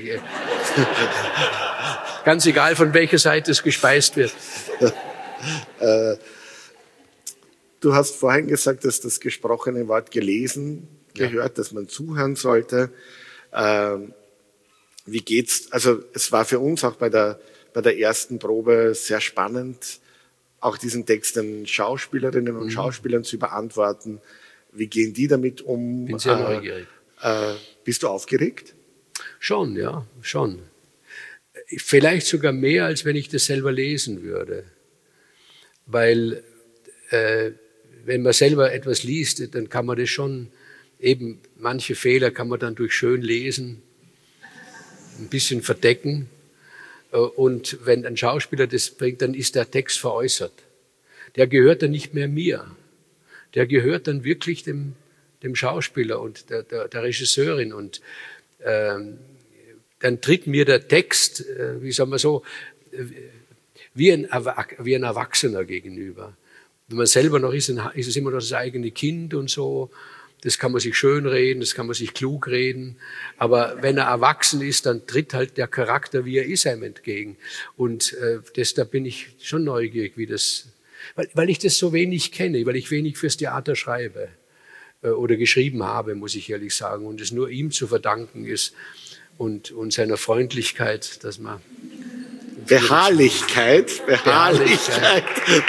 Ganz egal, von welcher Seite es gespeist wird. äh. Du hast vorhin gesagt, dass das gesprochene Wort gelesen gehört, ja, dass man zuhören sollte. Ähm, wie geht's? Also es war für uns auch bei der bei der ersten Probe sehr spannend, auch diesen Text den Schauspielerinnen und mhm. Schauspielern zu beantworten. Wie gehen die damit um? Bin sehr neugierig. Äh, äh, bist du aufgeregt? Schon, ja, schon. Vielleicht sogar mehr, als wenn ich das selber lesen würde, weil äh, wenn man selber etwas liest, dann kann man das schon, eben manche Fehler kann man dann durch schön lesen, ein bisschen verdecken. Und wenn ein Schauspieler das bringt, dann ist der Text veräußert. Der gehört dann nicht mehr mir. Der gehört dann wirklich dem, dem Schauspieler und der, der, der Regisseurin. Und ähm, dann tritt mir der Text, äh, wie sagen wir so, äh, wie, ein, wie ein Erwachsener gegenüber. Wenn man selber noch ist, ist es immer noch das eigene Kind und so. Das kann man sich schön reden, das kann man sich klug reden. Aber wenn er erwachsen ist, dann tritt halt der Charakter, wie er ist, einem entgegen. Und äh, das, da bin ich schon neugierig, wie das, weil, weil ich das so wenig kenne, weil ich wenig fürs Theater schreibe äh, oder geschrieben habe, muss ich ehrlich sagen. Und es nur ihm zu verdanken ist und, und seiner Freundlichkeit, dass man... Beharrlichkeit, Beharrlichkeit.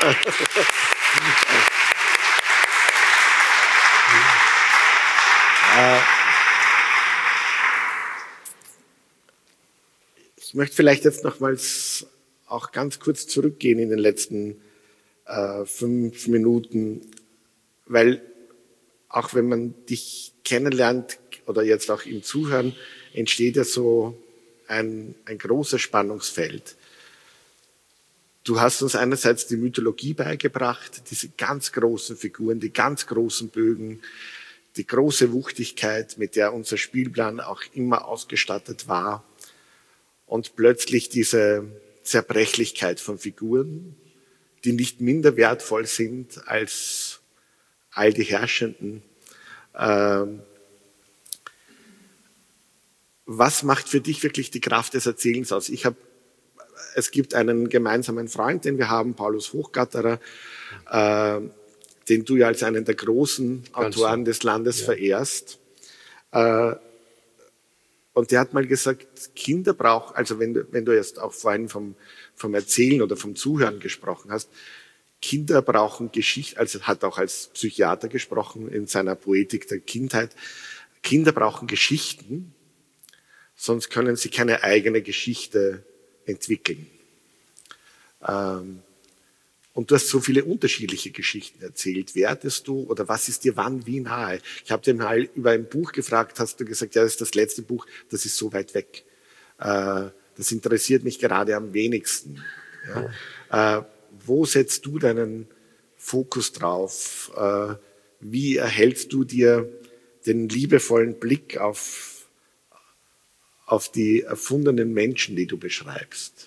Ich möchte vielleicht jetzt nochmals auch ganz kurz zurückgehen in den letzten äh, fünf Minuten, weil auch wenn man dich kennenlernt oder jetzt auch im Zuhören, entsteht ja so ein, ein großes Spannungsfeld. Du hast uns einerseits die Mythologie beigebracht, diese ganz großen Figuren, die ganz großen Bögen, die große Wuchtigkeit, mit der unser Spielplan auch immer ausgestattet war. Und plötzlich diese, Zerbrechlichkeit von Figuren, die nicht minder wertvoll sind als all die Herrschenden. Ähm, was macht für dich wirklich die Kraft des Erzählens aus? Ich habe, es gibt einen gemeinsamen Freund, den wir haben, Paulus Hochgatterer, äh, den du ja als einen der großen Ganz Autoren so. des Landes ja. verehrst. Äh, und der hat mal gesagt, Kinder brauchen, also wenn du, wenn du jetzt auch vorhin vom, vom Erzählen oder vom Zuhören gesprochen hast, Kinder brauchen Geschichte, also hat auch als Psychiater gesprochen in seiner Poetik der Kindheit, Kinder brauchen Geschichten, sonst können sie keine eigene Geschichte entwickeln. Ähm, und du hast so viele unterschiedliche Geschichten erzählt. Wer hattest du oder was ist dir wann wie nahe? Ich habe dir mal über ein Buch gefragt, hast du gesagt, ja, das ist das letzte Buch, das ist so weit weg. Äh, das interessiert mich gerade am wenigsten. Ja? Äh, wo setzt du deinen Fokus drauf? Äh, wie erhältst du dir den liebevollen Blick auf, auf die erfundenen Menschen, die du beschreibst?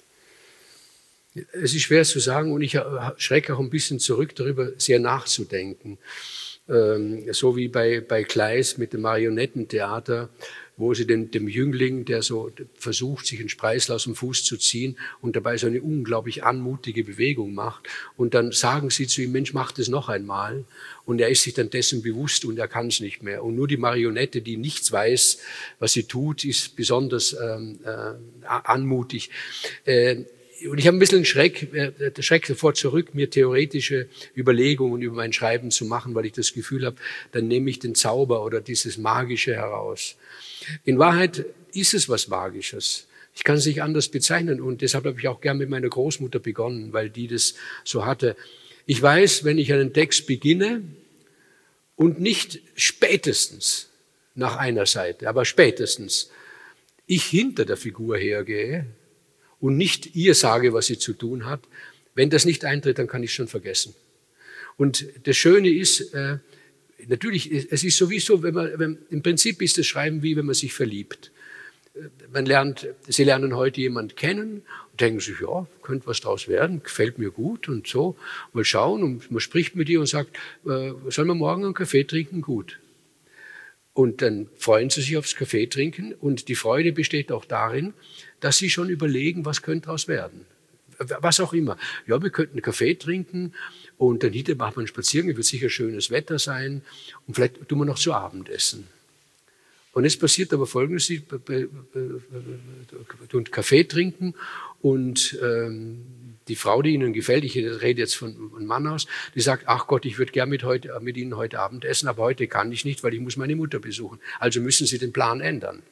Es ist schwer zu sagen und ich schrecke auch ein bisschen zurück, darüber sehr nachzudenken. Ähm, so wie bei, bei Kleist mit dem Marionettentheater, wo sie dem, dem Jüngling, der so versucht, sich einen Spreißel aus dem Fuß zu ziehen und dabei so eine unglaublich anmutige Bewegung macht. Und dann sagen sie zu ihm, Mensch, mach das noch einmal. Und er ist sich dann dessen bewusst und er kann es nicht mehr. Und nur die Marionette, die nichts weiß, was sie tut, ist besonders ähm, äh, anmutig. Äh, Und ich habe ein bisschen Schreck, äh, Schreck sofort zurück, mir theoretische Überlegungen über mein Schreiben zu machen, weil ich das Gefühl habe, dann nehme ich den Zauber oder dieses Magische heraus. In Wahrheit ist es was Magisches. Ich kann es nicht anders bezeichnen und deshalb habe ich auch gern mit meiner Großmutter begonnen, weil die das so hatte. Ich weiß, wenn ich einen Text beginne und nicht spätestens nach einer Seite, aber spätestens ich hinter der Figur hergehe, und nicht ihr sage, was sie zu tun hat, wenn das nicht eintritt, dann kann ich es schon vergessen. Und das Schöne ist, äh, natürlich, es ist sowieso, wenn man, wenn, im Prinzip ist das Schreiben wie, wenn man sich verliebt. Man lernt, Sie lernen heute jemanden kennen und denken sich, ja, könnte was draus werden, gefällt mir gut und so. Mal schauen und man spricht mit ihr und sagt, äh, sollen wir morgen einen Kaffee trinken? Gut. Und dann freuen sie sich aufs Kaffee trinken und die Freude besteht auch darin, dass sie schon überlegen, was könnte daraus werden. Was auch immer. Ja, wir könnten einen Kaffee trinken und dann hinterher machen wir einen Spaziergang, wird sicher schönes Wetter sein und vielleicht tun wir noch zu Abend essen. Und es passiert aber Folgendes, sie tun Kaffee trinken und ähm, die Frau, die Ihnen gefällt, ich rede jetzt von einem Mann aus, die sagt, ach Gott, ich würde gerne mit, heute, mit Ihnen heute Abend essen, aber heute kann ich nicht, weil ich muss meine Mutter besuchen. Also müssen Sie den Plan ändern.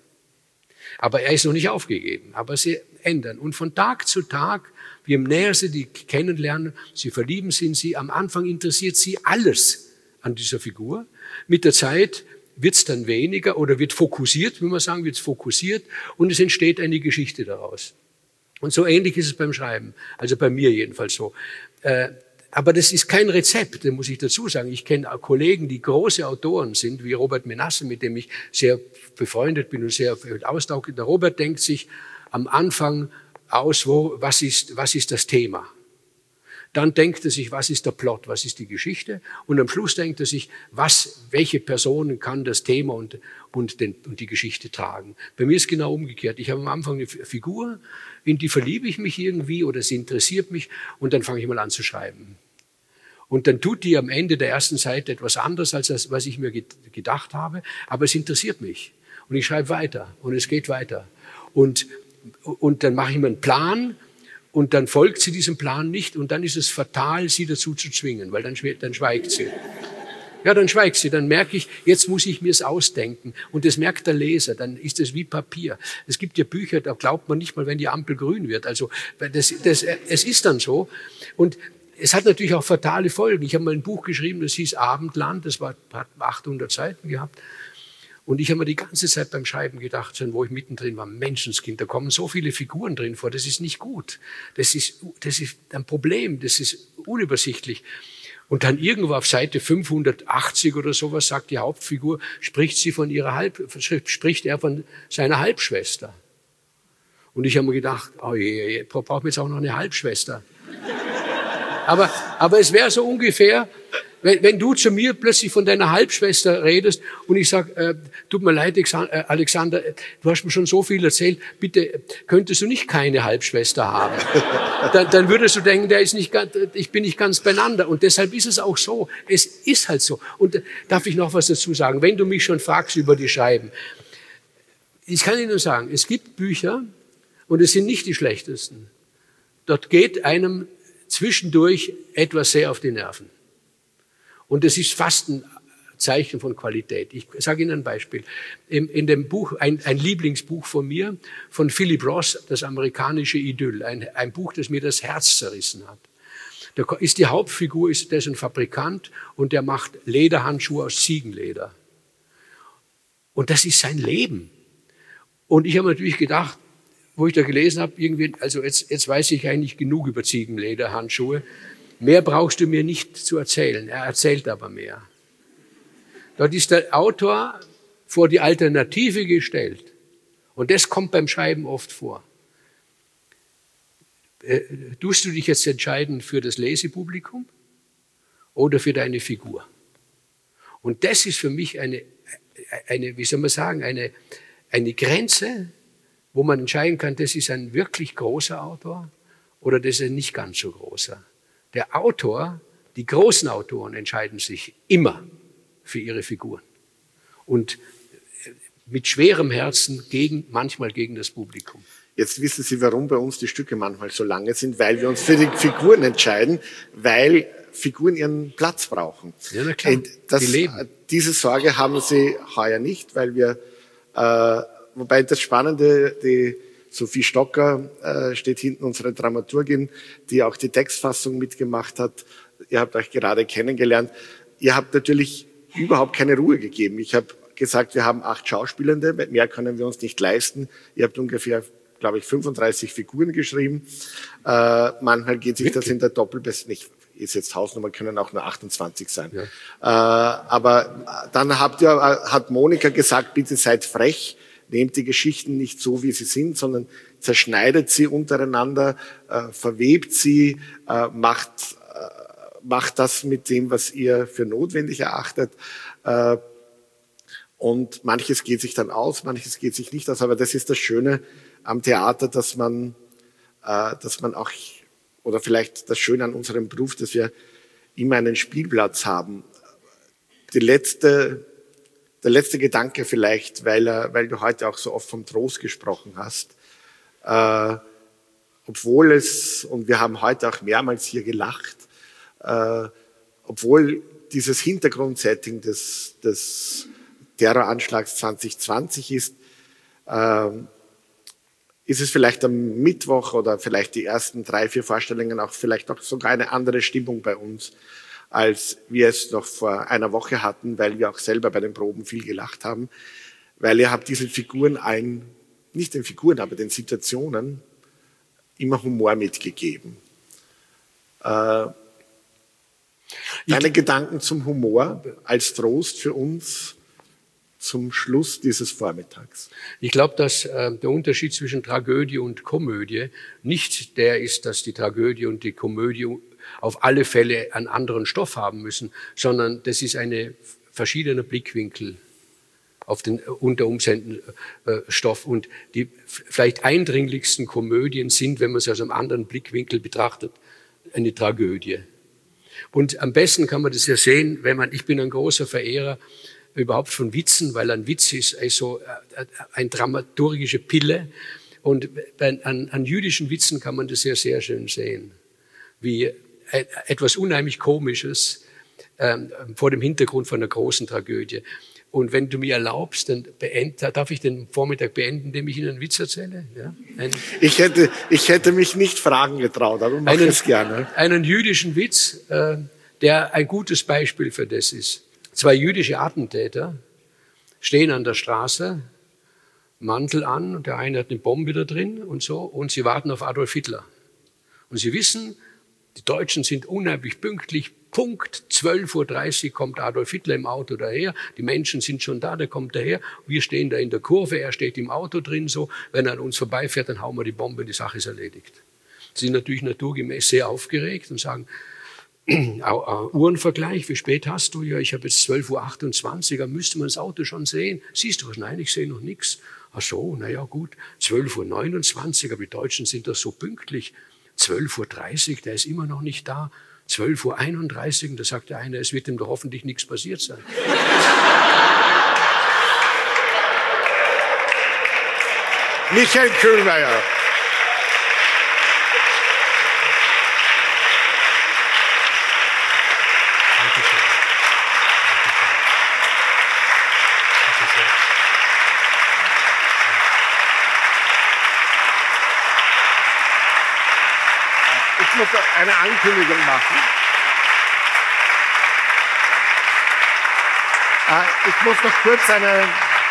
Aber er ist noch nicht aufgegeben, aber sie ändern. Und von Tag zu Tag, je näher Sie die kennenlernen, Sie verlieben sind Sie, am Anfang interessiert Sie alles an dieser Figur. Mit der Zeit wird es dann weniger oder wird fokussiert, wie man sagen, wird es fokussiert und es entsteht eine Geschichte daraus. Und so ähnlich ist es beim Schreiben, also bei mir jedenfalls so. Äh, aber das ist kein Rezept, das muss ich dazu sagen. Ich kenne Kollegen, die große Autoren sind, wie Robert Menasse, mit dem ich sehr befreundet bin und sehr austausche. Der Robert denkt sich am Anfang aus, wo, was ist, was ist das Thema? Dann denkt er sich, was ist der Plot, was ist die Geschichte? Und am Schluss denkt er sich, was, welche Personen kann das Thema und, und, den, und die Geschichte tragen. Bei mir ist genau umgekehrt. Ich habe am Anfang eine Figur, in die verliebe ich mich irgendwie oder sie interessiert mich und dann fange ich mal an zu schreiben. Und dann tut die am Ende der ersten Seite etwas anderes, als das, was ich mir gedacht habe, aber es interessiert mich. Und ich schreibe weiter und es geht weiter. Und, und dann mache ich mir einen Plan, und dann folgt sie diesem Plan nicht und dann ist es fatal, sie dazu zu zwingen, weil dann, dann schweigt sie. Ja, dann schweigt sie, dann merke ich, jetzt muss ich mir es ausdenken und das merkt der Leser, dann ist es wie Papier. Es gibt ja Bücher, da glaubt man nicht mal, wenn die Ampel grün wird. Also das, das, es ist dann so und es hat natürlich auch fatale Folgen. Ich habe mal ein Buch geschrieben, das hieß Abendland, das war, hat achthundert Seiten gehabt. Und ich habe mir die ganze Zeit beim Schreiben gedacht, wo ich mittendrin war, Menschenskind, da kommen so viele Figuren drin vor, das ist nicht gut. Das ist, das ist ein Problem, das ist unübersichtlich. Und dann irgendwo auf Seite fünfhundertachtzig oder sowas sagt die Hauptfigur, spricht sie von ihrer Halb, spricht er von seiner Halbschwester. Und Und ich habe mir gedacht, oh je, je brauchen wir jetzt auch noch eine Halbschwester. aber, aber es wäre so ungefähr, wenn, wenn du zu mir plötzlich von deiner Halbschwester redest und ich sage, äh, tut mir leid, Alexander, du hast mir schon so viel erzählt, bitte könntest du nicht keine Halbschwester haben. dann, dann würdest du denken, der ist nicht, ich bin nicht ganz beieinander. Und deshalb ist es auch so. Es ist halt so. Und äh, darf ich noch was dazu sagen? Wenn du mich schon fragst über die Scheiben. Ich kann Ihnen nur sagen, es gibt Bücher, und es sind nicht die schlechtesten. Dort geht einem zwischendurch etwas sehr auf die Nerven. Und das ist fast ein Zeichen von Qualität. Ich sage Ihnen ein Beispiel. In, in dem Buch, ein, ein Lieblingsbuch von mir, von Philip Roth, das amerikanische Idyll, ein, ein Buch, das mir das Herz zerrissen hat. Da ist die Hauptfigur, ist das ein Fabrikant und der macht Lederhandschuhe aus Ziegenleder. Und das ist sein Leben. Und ich habe natürlich gedacht, wo ich da gelesen habe, irgendwie, also jetzt, jetzt weiß ich eigentlich genug über Ziegenlederhandschuhe. Mehr brauchst du mir nicht zu erzählen. Er erzählt aber mehr. Dort ist der Autor vor die Alternative gestellt. Und das kommt beim Schreiben oft vor. Äh, tust du dich jetzt entscheiden für das Lesepublikum oder für deine Figur? Und das ist für mich eine, eine wie soll man sagen, eine, eine Grenze, wo man entscheiden kann, das ist ein wirklich großer Autor oder das ist ein nicht ganz so großer. Der Autor, die großen Autoren entscheiden sich immer für ihre Figuren. Und mit schwerem Herzen gegen, manchmal gegen das Publikum. Jetzt wissen Sie, warum bei uns die Stücke manchmal so lange sind, weil wir uns für die Figuren entscheiden, weil Figuren ihren Platz brauchen. Ja, na klar, das, die leben. Diese Sorge haben Sie heuer nicht, weil wir, äh, wobei das Spannende, die Sophie Stocker äh, steht hinten, unsere Dramaturgin, die auch die Textfassung mitgemacht hat. Ihr habt euch gerade kennengelernt. Ihr habt natürlich überhaupt keine Ruhe gegeben. Ich habe gesagt, wir haben acht Schauspielende, mehr können wir uns nicht leisten. Ihr habt ungefähr, glaube ich, fünfunddreißig Figuren geschrieben. Äh, manchmal geht sich Wirklich? Das in der Doppelbest nicht. Ist jetzt Hausnummer, können auch nur achtundzwanzig sein. Ja. Äh, aber dann habt ihr, hat Monika gesagt, bitte seid frech. Nehmt die Geschichten nicht so, wie sie sind, sondern zerschneidet sie untereinander, äh, verwebt sie, äh, macht, äh, macht das mit dem, was ihr für notwendig erachtet. Äh, und manches geht sich dann aus, manches geht sich nicht aus. Aber das ist das Schöne am Theater, dass man, äh, dass man auch, oder vielleicht das Schöne an unserem Beruf, dass wir immer einen Spielplatz haben. Die letzte Der letzte Gedanke vielleicht, weil, er, weil du heute auch so oft vom Trost gesprochen hast. Äh, obwohl es, und wir haben heute auch mehrmals hier gelacht, äh, obwohl dieses Hintergrundsetting des, des Terroranschlags zwanzig zwanzig ist, äh, ist es vielleicht am Mittwoch oder vielleicht die ersten drei, vier Vorstellungen auch vielleicht auch sogar eine andere Stimmung bei uns, als wir es noch vor einer Woche hatten, weil wir auch selber bei den Proben viel gelacht haben, weil ihr habt diesen Figuren allen, nicht den Figuren, aber den Situationen immer Humor mitgegeben. Äh, deine Gedanken zum Humor als Trost für uns zum Schluss dieses Vormittags? Ich glaube, dass äh, der Unterschied zwischen Tragödie und Komödie nicht der ist, dass die Tragödie und die Komödie auf alle Fälle einen anderen Stoff haben müssen, sondern das ist eine verschiedener Blickwinkel auf den unter Umständen äh, Stoff. Und die vielleicht eindringlichsten Komödien sind, wenn man sie aus einem anderen Blickwinkel betrachtet, eine Tragödie. Und am besten kann man das ja sehen, wenn man, ich bin ein großer Verehrer überhaupt von Witzen, weil ein Witz ist also eine dramaturgische Pille. Und an, an jüdischen Witzen kann man das ja sehr schön sehen, wie etwas unheimlich Komisches ähm, vor dem Hintergrund von einer großen Tragödie. Und wenn du mir erlaubst, dann beend, darf ich den Vormittag beenden, indem ich Ihnen einen Witz erzähle? Ja? Ein, ich, hätte, ich hätte mich nicht fragen getraut, aber mach es gerne. Einen jüdischen Witz, äh, der ein gutes Beispiel für das ist. Zwei jüdische Attentäter stehen an der Straße, Mantel an, und der eine hat eine Bombe da drin und so, und sie warten auf Adolf Hitler. Und sie wissen, die Deutschen sind unheimlich pünktlich, Punkt zwölf Uhr dreißig kommt Adolf Hitler im Auto daher. Die Menschen sind schon da, der kommt daher. Wir stehen da in der Kurve, er steht im Auto drin so. Wenn er an uns vorbeifährt, dann hauen wir die Bombe, die Sache ist erledigt. Sie sind natürlich naturgemäß sehr aufgeregt und sagen, Uhrenvergleich, wie spät hast du? Ja, ich habe jetzt zwölf Uhr achtundzwanzig, da müsste man das Auto schon sehen. Siehst du was? Nein, ich sehe noch nichts. Ach so, naja gut, zwölf Uhr neunundzwanzig, aber die Deutschen sind doch so pünktlich. zwölf Uhr dreißig, der ist immer noch nicht da. zwölf Uhr einunddreißig, und da sagt der eine, es wird ihm doch hoffentlich nichts passiert sein. Michael Köhlmeier. Ich muss noch eine Ankündigung machen. Äh, ich muss noch kurz eine...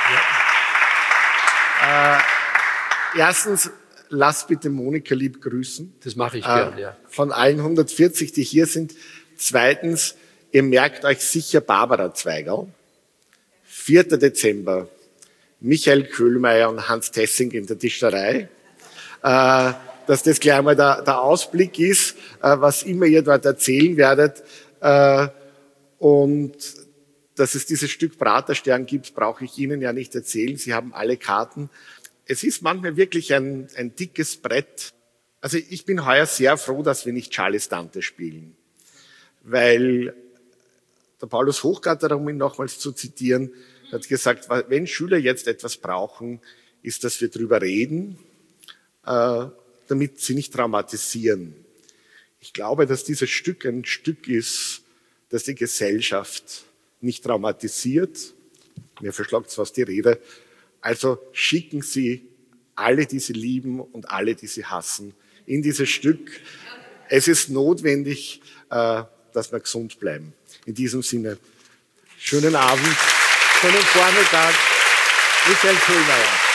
Ja. Äh, erstens, lass bitte Monika lieb grüßen. Das mache ich äh, gern, ja. Von allen hundertvierzig, die hier sind. Zweitens, ihr merkt euch sicher Barbara Zweigerl. vierter Dezember, Michael Köhlmeier und Hans Tessing in der Tischlerei. Äh, dass das gleich mal der, der Ausblick ist, äh, was immer ihr dort erzählen werdet. Äh, und dass es dieses Stück Praterstern gibt, brauche ich Ihnen ja nicht erzählen. Sie haben alle Karten. Es ist manchmal wirklich ein, ein dickes Brett. Also ich bin heuer sehr froh, dass wir nicht Charles Dante spielen. Weil der Paulus Hochgarter, um ihn nochmals zu zitieren, hat gesagt, wenn Schüler jetzt etwas brauchen, ist, dass wir drüber reden, äh, damit sie nicht traumatisieren. Ich glaube, dass dieses Stück ein Stück ist, das die Gesellschaft nicht traumatisiert. Mir verschlagt fast die Rede. Also schicken Sie alle, die Sie lieben und alle, die Sie hassen, in dieses Stück. Es ist notwendig, äh, dass wir gesund bleiben. In diesem Sinne, schönen Abend, schönen Vormittag. Michael Köhlmeier.